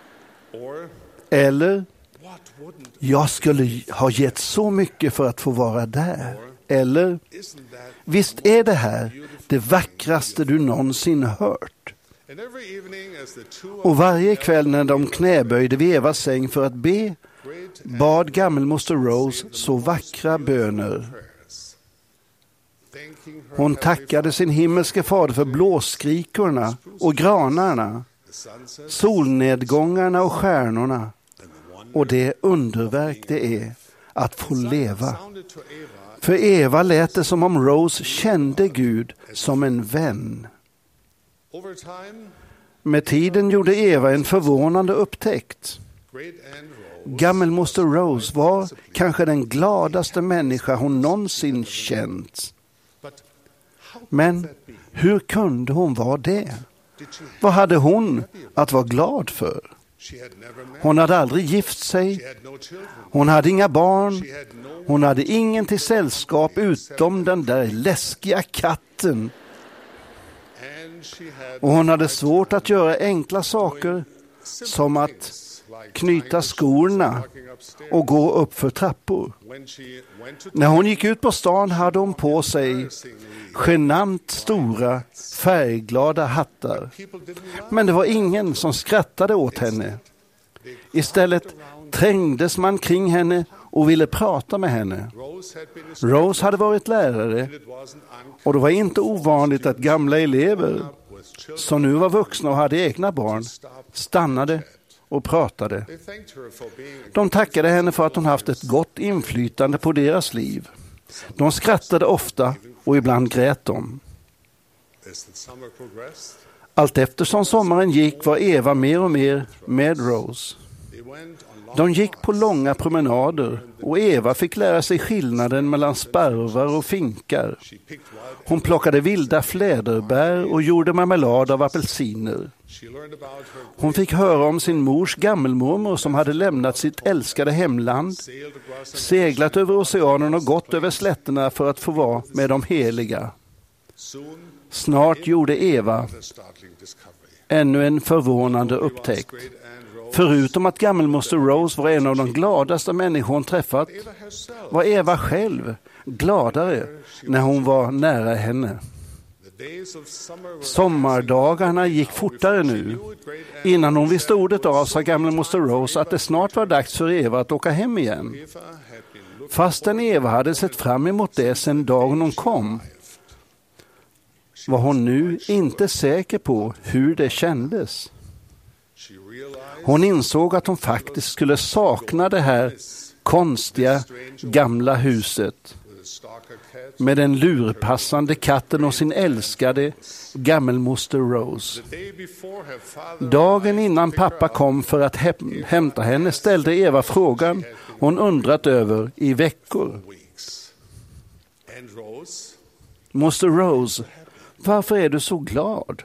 Eller, jag skulle ha gett så mycket för att få vara där. Eller, visst är det här det vackraste du någonsin hört. Och varje kväll när de knäböjde vid Evas säng för att be, bad gammelmoster Rose så vackra böner. Hon tackade sin himmelske fader för blåskrikorna och granarna, solnedgångarna och stjärnorna och det underverk det är att få leva. För Eva lät det som om Rose kände Gud som en vän. Med tiden gjorde Eva en förvånande upptäckt. Gammelmoster Rose var kanske den gladaste människa hon någonsin känt. Men hur kunde hon vara det? Vad hade hon att vara glad för? Hon hade aldrig gift sig. Hon hade inga barn. Hon hade ingen till sällskap utom den där läskiga katten. Och hon hade svårt att göra enkla saker som att knyta skorna och gå upp för trappor. När hon gick ut på stan hade hon på sig genant stora färgglada hattar. Men det var ingen som skrattade åt henne. Istället trängdes man kring henne och ville prata med henne. Rose hade varit lärare och det var inte ovanligt att gamla elever som nu var vuxna och hade egna barn stannade och pratade. De tackade henne för att hon haft ett gott inflytande på deras liv. De skrattade ofta och ibland grät de. Allt eftersom sommaren gick var Eva mer och mer med Rose. De gick på långa promenader och Eva fick lära sig skillnaden mellan sparvar och finkar. Hon plockade vilda fläderbär och gjorde marmelad av apelsiner. Hon fick höra om sin mors gammelmormor som hade lämnat sitt älskade hemland, seglat över oceanen och gått över slätterna för att få vara med de heliga. Snart gjorde Eva ännu en förvånande upptäckt. Förutom att gammelmoster Rose var en av de gladaste människor hon träffat, var Eva själv gladare när hon var nära henne. Sommardagarna gick fortare nu. Innan hon visste ordet av sa gammelmoster Rose att det snart var dags för Eva att åka hem igen. Fastän Eva hade sett fram emot det sedan dagen hon kom, var hon nu inte säker på hur det kändes. Hon insåg att hon faktiskt skulle sakna det här konstiga gamla huset med den lurpassande katten och sin älskade gammelmoster Rose. Dagen innan pappa kom för att hämta henne ställde Eva frågan hon undrat över i veckor. Moster Rose, varför är du så glad?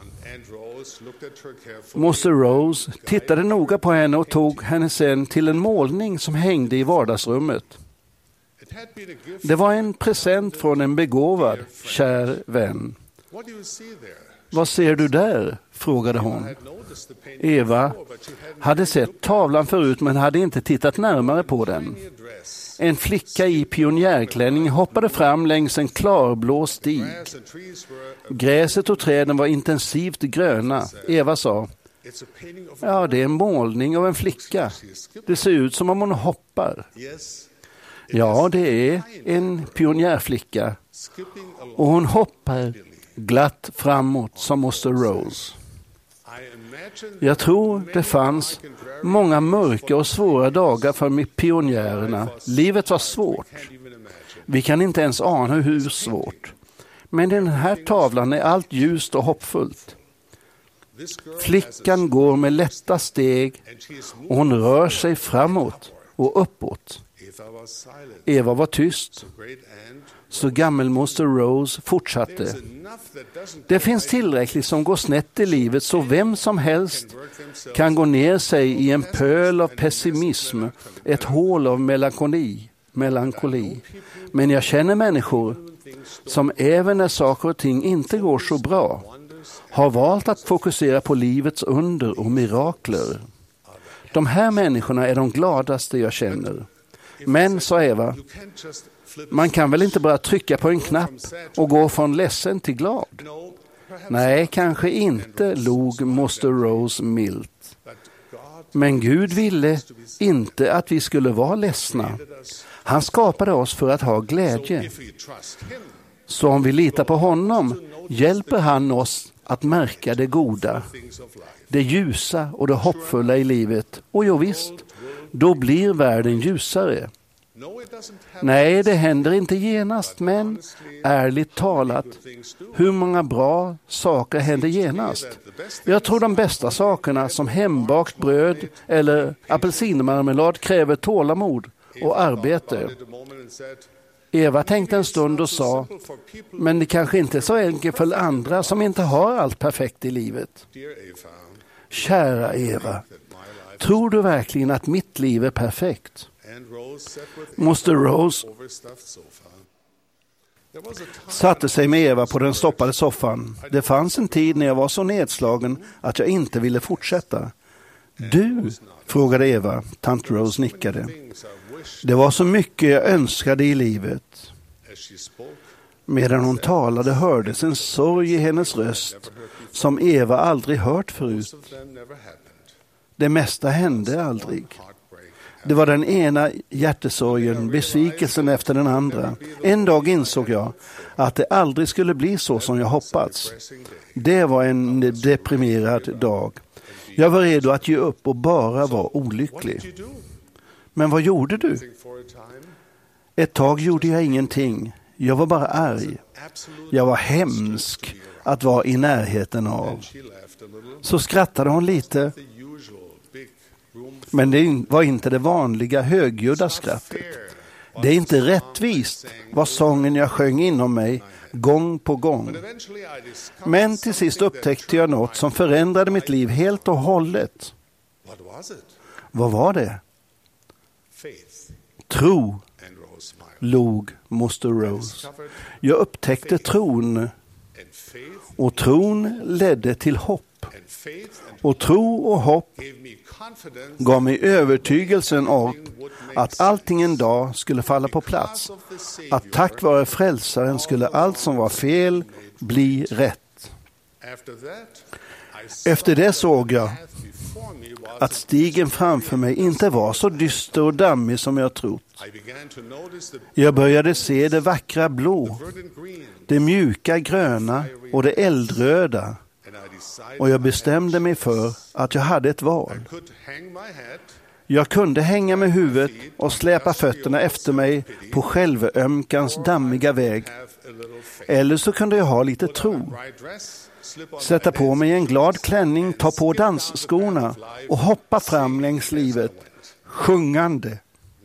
Moster Rose tittade noga på henne och tog henne sen till en målning som hängde i vardagsrummet. Det var en present från en begåvad, kär vän. Vad ser du där? Frågade hon. Eva hade sett tavlan förut men hade inte tittat närmare på den. En flicka i pionjärklänning hoppade fram längs en klarblå stig. Gräset och träden var intensivt gröna. Eva sa, ja, det är en målning av en flicka. Det ser ut som om hon hoppar. Ja, det är en pionjärflicka. Och hon hoppar glatt framåt som moster Rose. Jag tror det fanns många mörka och svåra dagar för pionjärerna. Livet var svårt. Vi kan inte ens ana hur svårt. Men den här tavlan är allt ljust och hoppfullt. Flickan går med lätta steg och hon rör sig framåt och uppåt. Eva var tyst. Så gammelmoster Rose fortsatte. Det finns tillräckligt som går snett i livet så vem som helst kan gå ner sig i en pöl av pessimism, ett hål av melankoli. Men jag känner människor som även när saker och ting inte går så bra har valt att fokusera på livets under och mirakler. De här människorna är de gladaste jag känner. Men, sa Eva, man kan väl inte bara trycka på en knapp och gå från ledsen till glad? Nej, kanske inte, log moster Rose milt. Men Gud ville inte att vi skulle vara ledsna. Han skapade oss för att ha glädje. Så om vi litar på honom hjälper han oss att märka det goda, det ljusa och det hoppfulla i livet. Och jo visst, då blir världen ljusare. Nej, det händer inte genast, men ärligt talat, hur många bra saker händer genast? Jag tror de bästa sakerna som hembakt bröd eller apelsinmarmelad kräver tålamod och arbete. Eva tänkte en stund och sa, men det kanske inte är så enkelt för andra som inte har allt perfekt i livet. Kära Eva, tror du verkligen att mitt liv är perfekt? Moster Rose satte sig med Eva på den stoppade soffan. Det fanns en tid när jag var så nedslagen att jag inte ville fortsätta. Du, frågade Eva. Tant Rose nickade. Det var så mycket jag önskade i livet. Medan hon talade hördes en sorg i hennes röst som Eva aldrig hört förut. Det mesta hände aldrig. Det var den ena hjärtesorgen, besvikelsen efter den andra. En dag insåg jag att det aldrig skulle bli så som jag hoppats. Det var en deprimerad dag. Jag var redo att ge upp och bara vara olycklig. Men vad gjorde du? Ett tag gjorde jag ingenting. Jag var bara arg. Jag var hemsk att vara i närheten av. Så skrattade hon lite. Men det var inte det vanliga högljudda skrattet. Det är inte rättvist, var sången jag sjöng inom mig gång på gång. Men till sist upptäckte jag något som förändrade mitt liv helt och hållet. Vad var det? Tro, log moster Rose. Jag upptäckte tron. Och tron ledde till hopp. Och tro och hopp gav mig övertygelsen om att allting en dag skulle falla på plats. Att tack vare frälsaren skulle allt som var fel bli rätt. Efter det såg jag att stigen framför mig inte var så dyster och dammig som jag trott. Jag började se det vackra blå, det mjuka gröna och det eldröda. Och jag bestämde mig för att jag hade ett val. Jag kunde hänga med huvudet och släpa fötterna efter mig på självömkans dammiga väg. Eller så kunde jag ha lite tro. Sätta på mig en glad klänning, ta på dansskorna och hoppa fram längs livet, sjungande.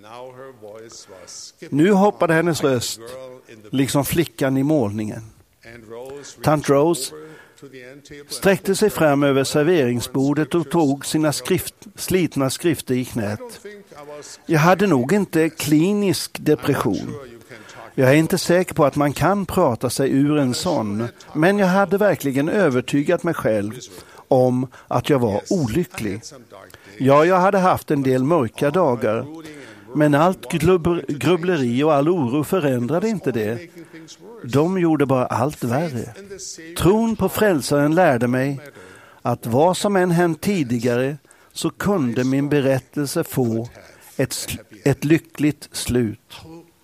Nu hoppade hennes röst, liksom flickan i målningen. Tant Rose sträckte sig fram över serveringsbordet och tog sina slitna skrifter i knät. Jag hade nog inte klinisk depression. Jag är inte säker på att man kan prata sig ur en sån, men jag hade verkligen övertygat mig själv om att jag var olycklig. Ja, jag hade haft en del mörka dagar, men allt grubbleri och all oro förändrade inte det. De gjorde bara allt värre. Tron på frälsaren lärde mig att vad som än hänt tidigare så kunde min berättelse få ett lyckligt slut.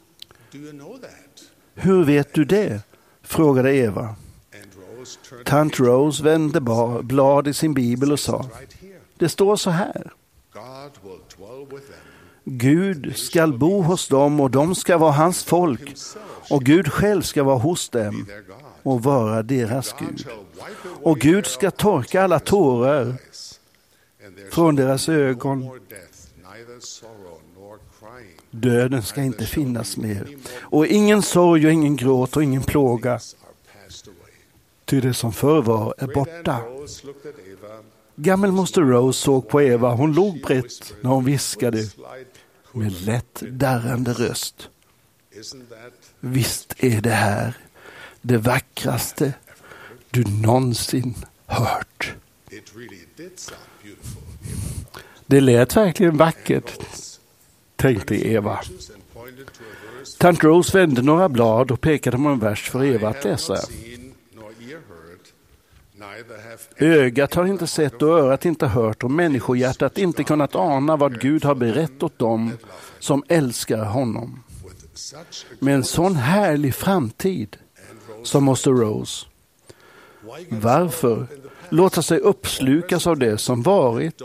Hur vet du det? Frågade Eva. Tant Rose vände blad i sin bibel och sa: det står så här. Gud skall bo hos dem och de ska vara hans folk Och Gud själv ska vara hos dem och vara deras Gud. Och Gud ska torka alla tårar från deras ögon. Döden ska inte finnas mer. Och ingen sorg och ingen gråt och ingen plåga. Ty det som förr var är borta. Gammelmoster Rose såg på Eva. Hon log brett när hon viskade med lätt darrande röst. Visst är det här det vackraste du någonsin hört. Det lät verkligen vackert, tänkte Eva. Tant Rose vände några blad och pekade på en vers för Eva att läsa. Ögat har inte sett och örat inte hört och människohjärtat inte kunnat ana vad Gud har berättat åt dem som älskar honom. Med en sån härlig framtid som måste Rose. Varför låta sig uppslukas av det som varit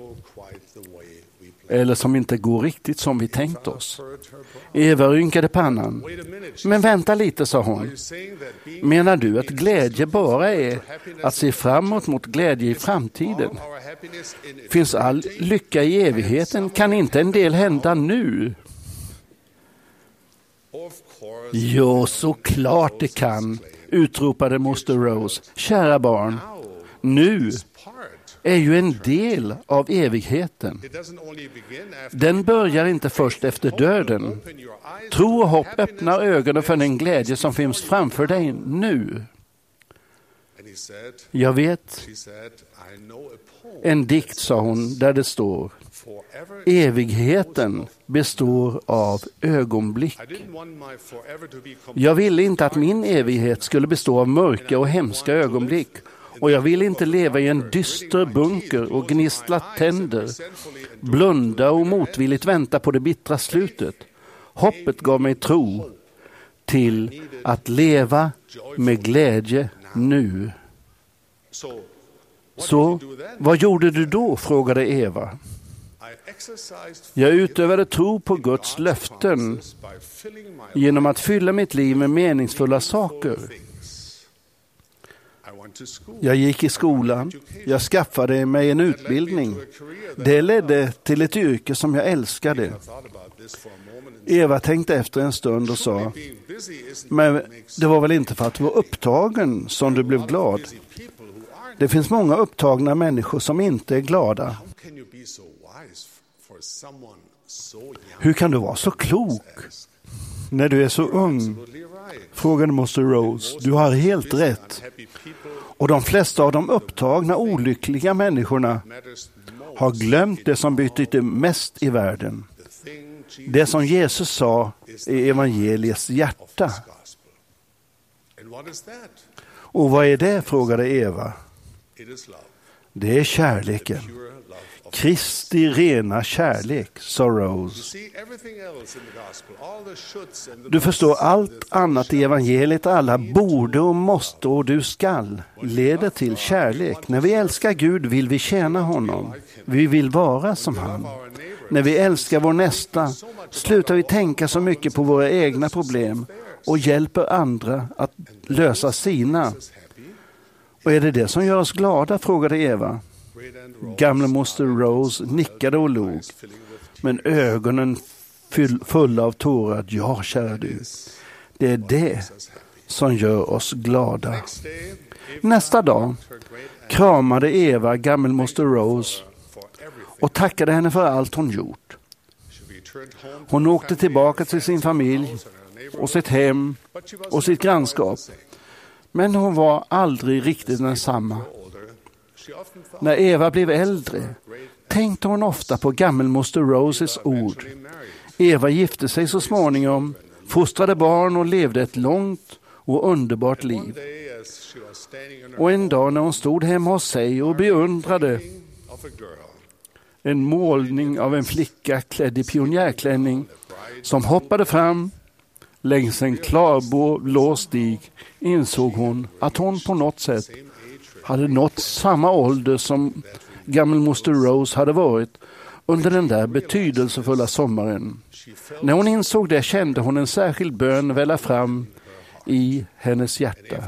eller som inte går riktigt som vi tänkt oss? Eva rynkade pannan. Men vänta lite, sa hon. Menar du att glädje bara är att se framåt mot glädje i framtiden? Finns all lycka i evigheten? Kan inte en del hända nu? Jo, såklart det kan, utropade moster Rose. Kära barn, nu är ju en del av evigheten. Den börjar inte först efter döden. Tro och hopp öppnar ögonen för den glädje som finns framför dig nu. Jag vet en dikt, sa hon, där det står: evigheten består av ögonblick. Jag ville inte att min evighet skulle bestå av mörka och hemska ögonblick. Och jag vill inte leva i en dyster bunker och gnissla tänder, blunda och motvilligt vänta på det bittra slutet. Hoppet gav mig tro till att leva med glädje nu. Så, vad gjorde du då? Frågade Eva. Jag utövade tro på Guds löften genom att fylla mitt liv med meningsfulla saker. Jag gick i skolan. Jag skaffade mig en utbildning. Det ledde till ett yrke som jag älskade. Eva tänkte efter en stund och sa: men det var väl inte för att du var upptagen som du blev glad? Det finns många upptagna människor som inte är glada. Hur kan du vara så klok när du är så ung? Frågade moster Rose. Du har helt rätt. Och de flesta av de upptagna olyckliga människorna har glömt det som betyder mest i världen. Det som Jesus sa är evangeliets hjärta. Och vad är det? Frågade Eva. Det är kärleken. Kristi rena kärlek, sa Rose. Du förstår, allt annat i evangeliet, alla borde och måste och du skall, leder till kärlek. När vi älskar Gud vill vi tjäna honom. Vi vill vara som han. När vi älskar vår nästa slutar vi tänka så mycket på våra egna problem och hjälper andra att lösa sina. Och är det det som gör oss glada? Frågade Eva. Gamla moster Rose nickade och log, men ögonen fulla av tårar. Ja, kära du, det är det som gör oss glada. Nästa dag kramade Eva gammelmoster Rose och tackade henne för allt hon gjort. Hon åkte tillbaka till sin familj och sitt hem och sitt grannskap, men hon var aldrig riktigt densamma. När Eva blev äldre tänkte hon ofta på gammelmoster Roses ord. Eva gifte sig så småningom, fostrade barn och levde ett långt och underbart liv. Och en dag när hon stod hemma hos sig och beundrade en målning av en flicka klädd i pionjärklänning som hoppade fram längs en klarblå stig, insåg hon att hon på något sätt hade nått samma ålder som gammelmoster Rose hade varit under den där betydelsefulla sommaren. När hon insåg det kände hon en särskild bön välla fram i hennes hjärta.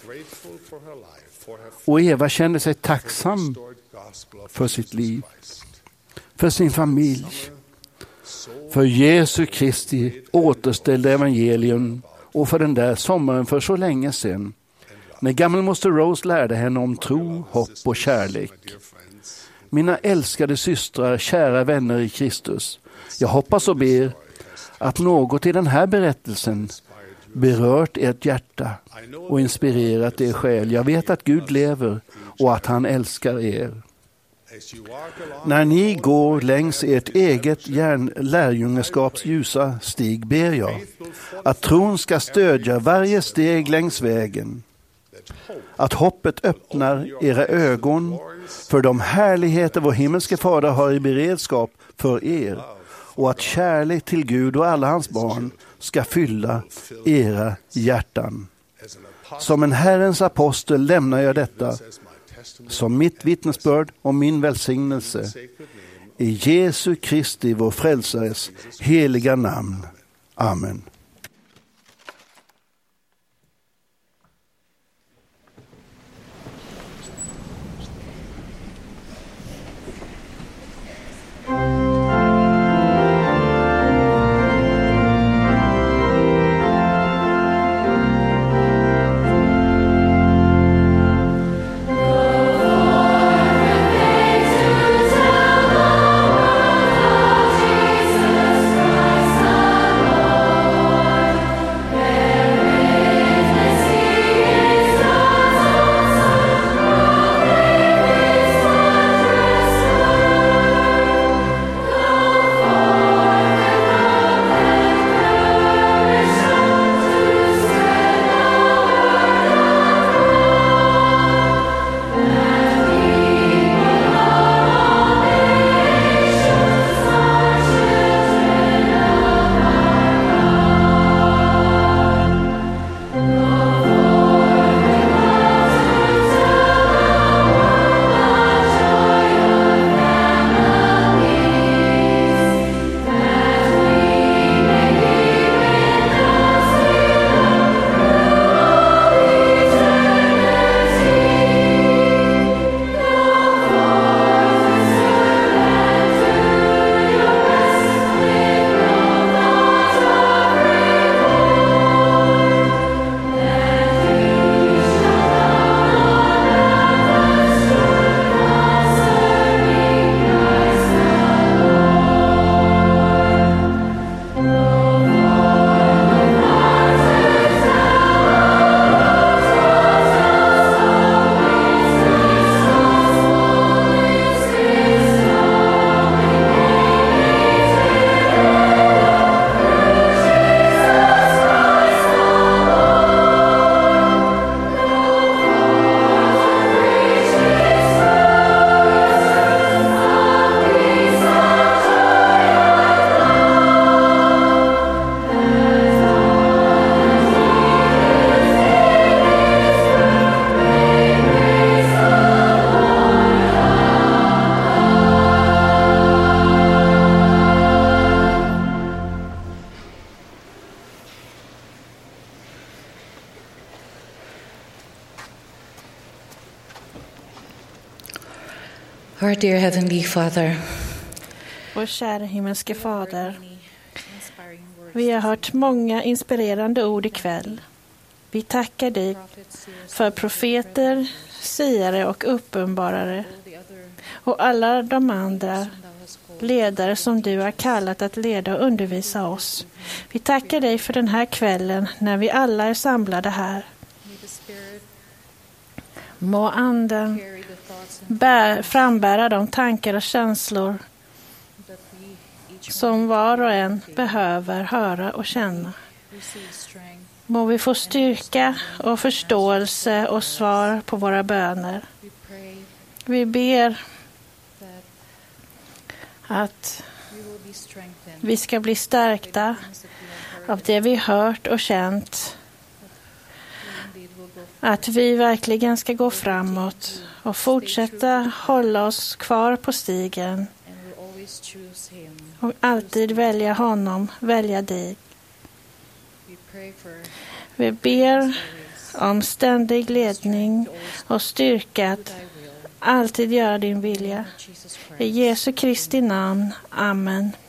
Och Eva kände sig tacksam för sitt liv, för sin familj, för Jesu Kristi återställda evangelium och för den där sommaren för så länge sedan, när gammelmoster Rose lärde henne om tro, hopp och kärlek. Mina älskade systrar, kära vänner i Kristus, jag hoppas och ber att något i den här berättelsen berört ert hjärta och inspirerat er själ. Jag vet att Gud lever och att han älskar er. När ni går längs ert eget lärjungaskaps ljusa stig ber jag att tron ska stödja varje steg längs vägen. Att hoppet öppnar era ögon för de härligheter vår himmelske fader har i beredskap för er, och att kärlek till Gud och alla hans barn ska fylla era hjärtan. Som en Herrens apostel lämnar jag detta som mitt vittnesbörd och min välsignelse i Jesu Kristi, vår frälsares heliga namn. Amen. Our dear Heavenly Father, vår kära himmelske Fader, vi har hört många inspirerande ord ikväll. Vi tackar dig för profeter, siare och uppenbarare och alla de andra ledare som du har kallat att leda och undervisa oss. Vi tackar dig för den här kvällen när vi alla är samlade här. Må anden frambära de tankar och känslor som var och en behöver höra och känna. Må vi få styrka och förståelse och svar på våra böner. Vi ber att vi ska bli stärkta av det vi hört och känt. Att vi verkligen ska gå framåt och fortsätta hålla oss kvar på stigen och alltid välja honom, välja dig. Vi ber om ständig ledning och styrka att alltid göra din vilja. I Jesu Kristi namn. Amen.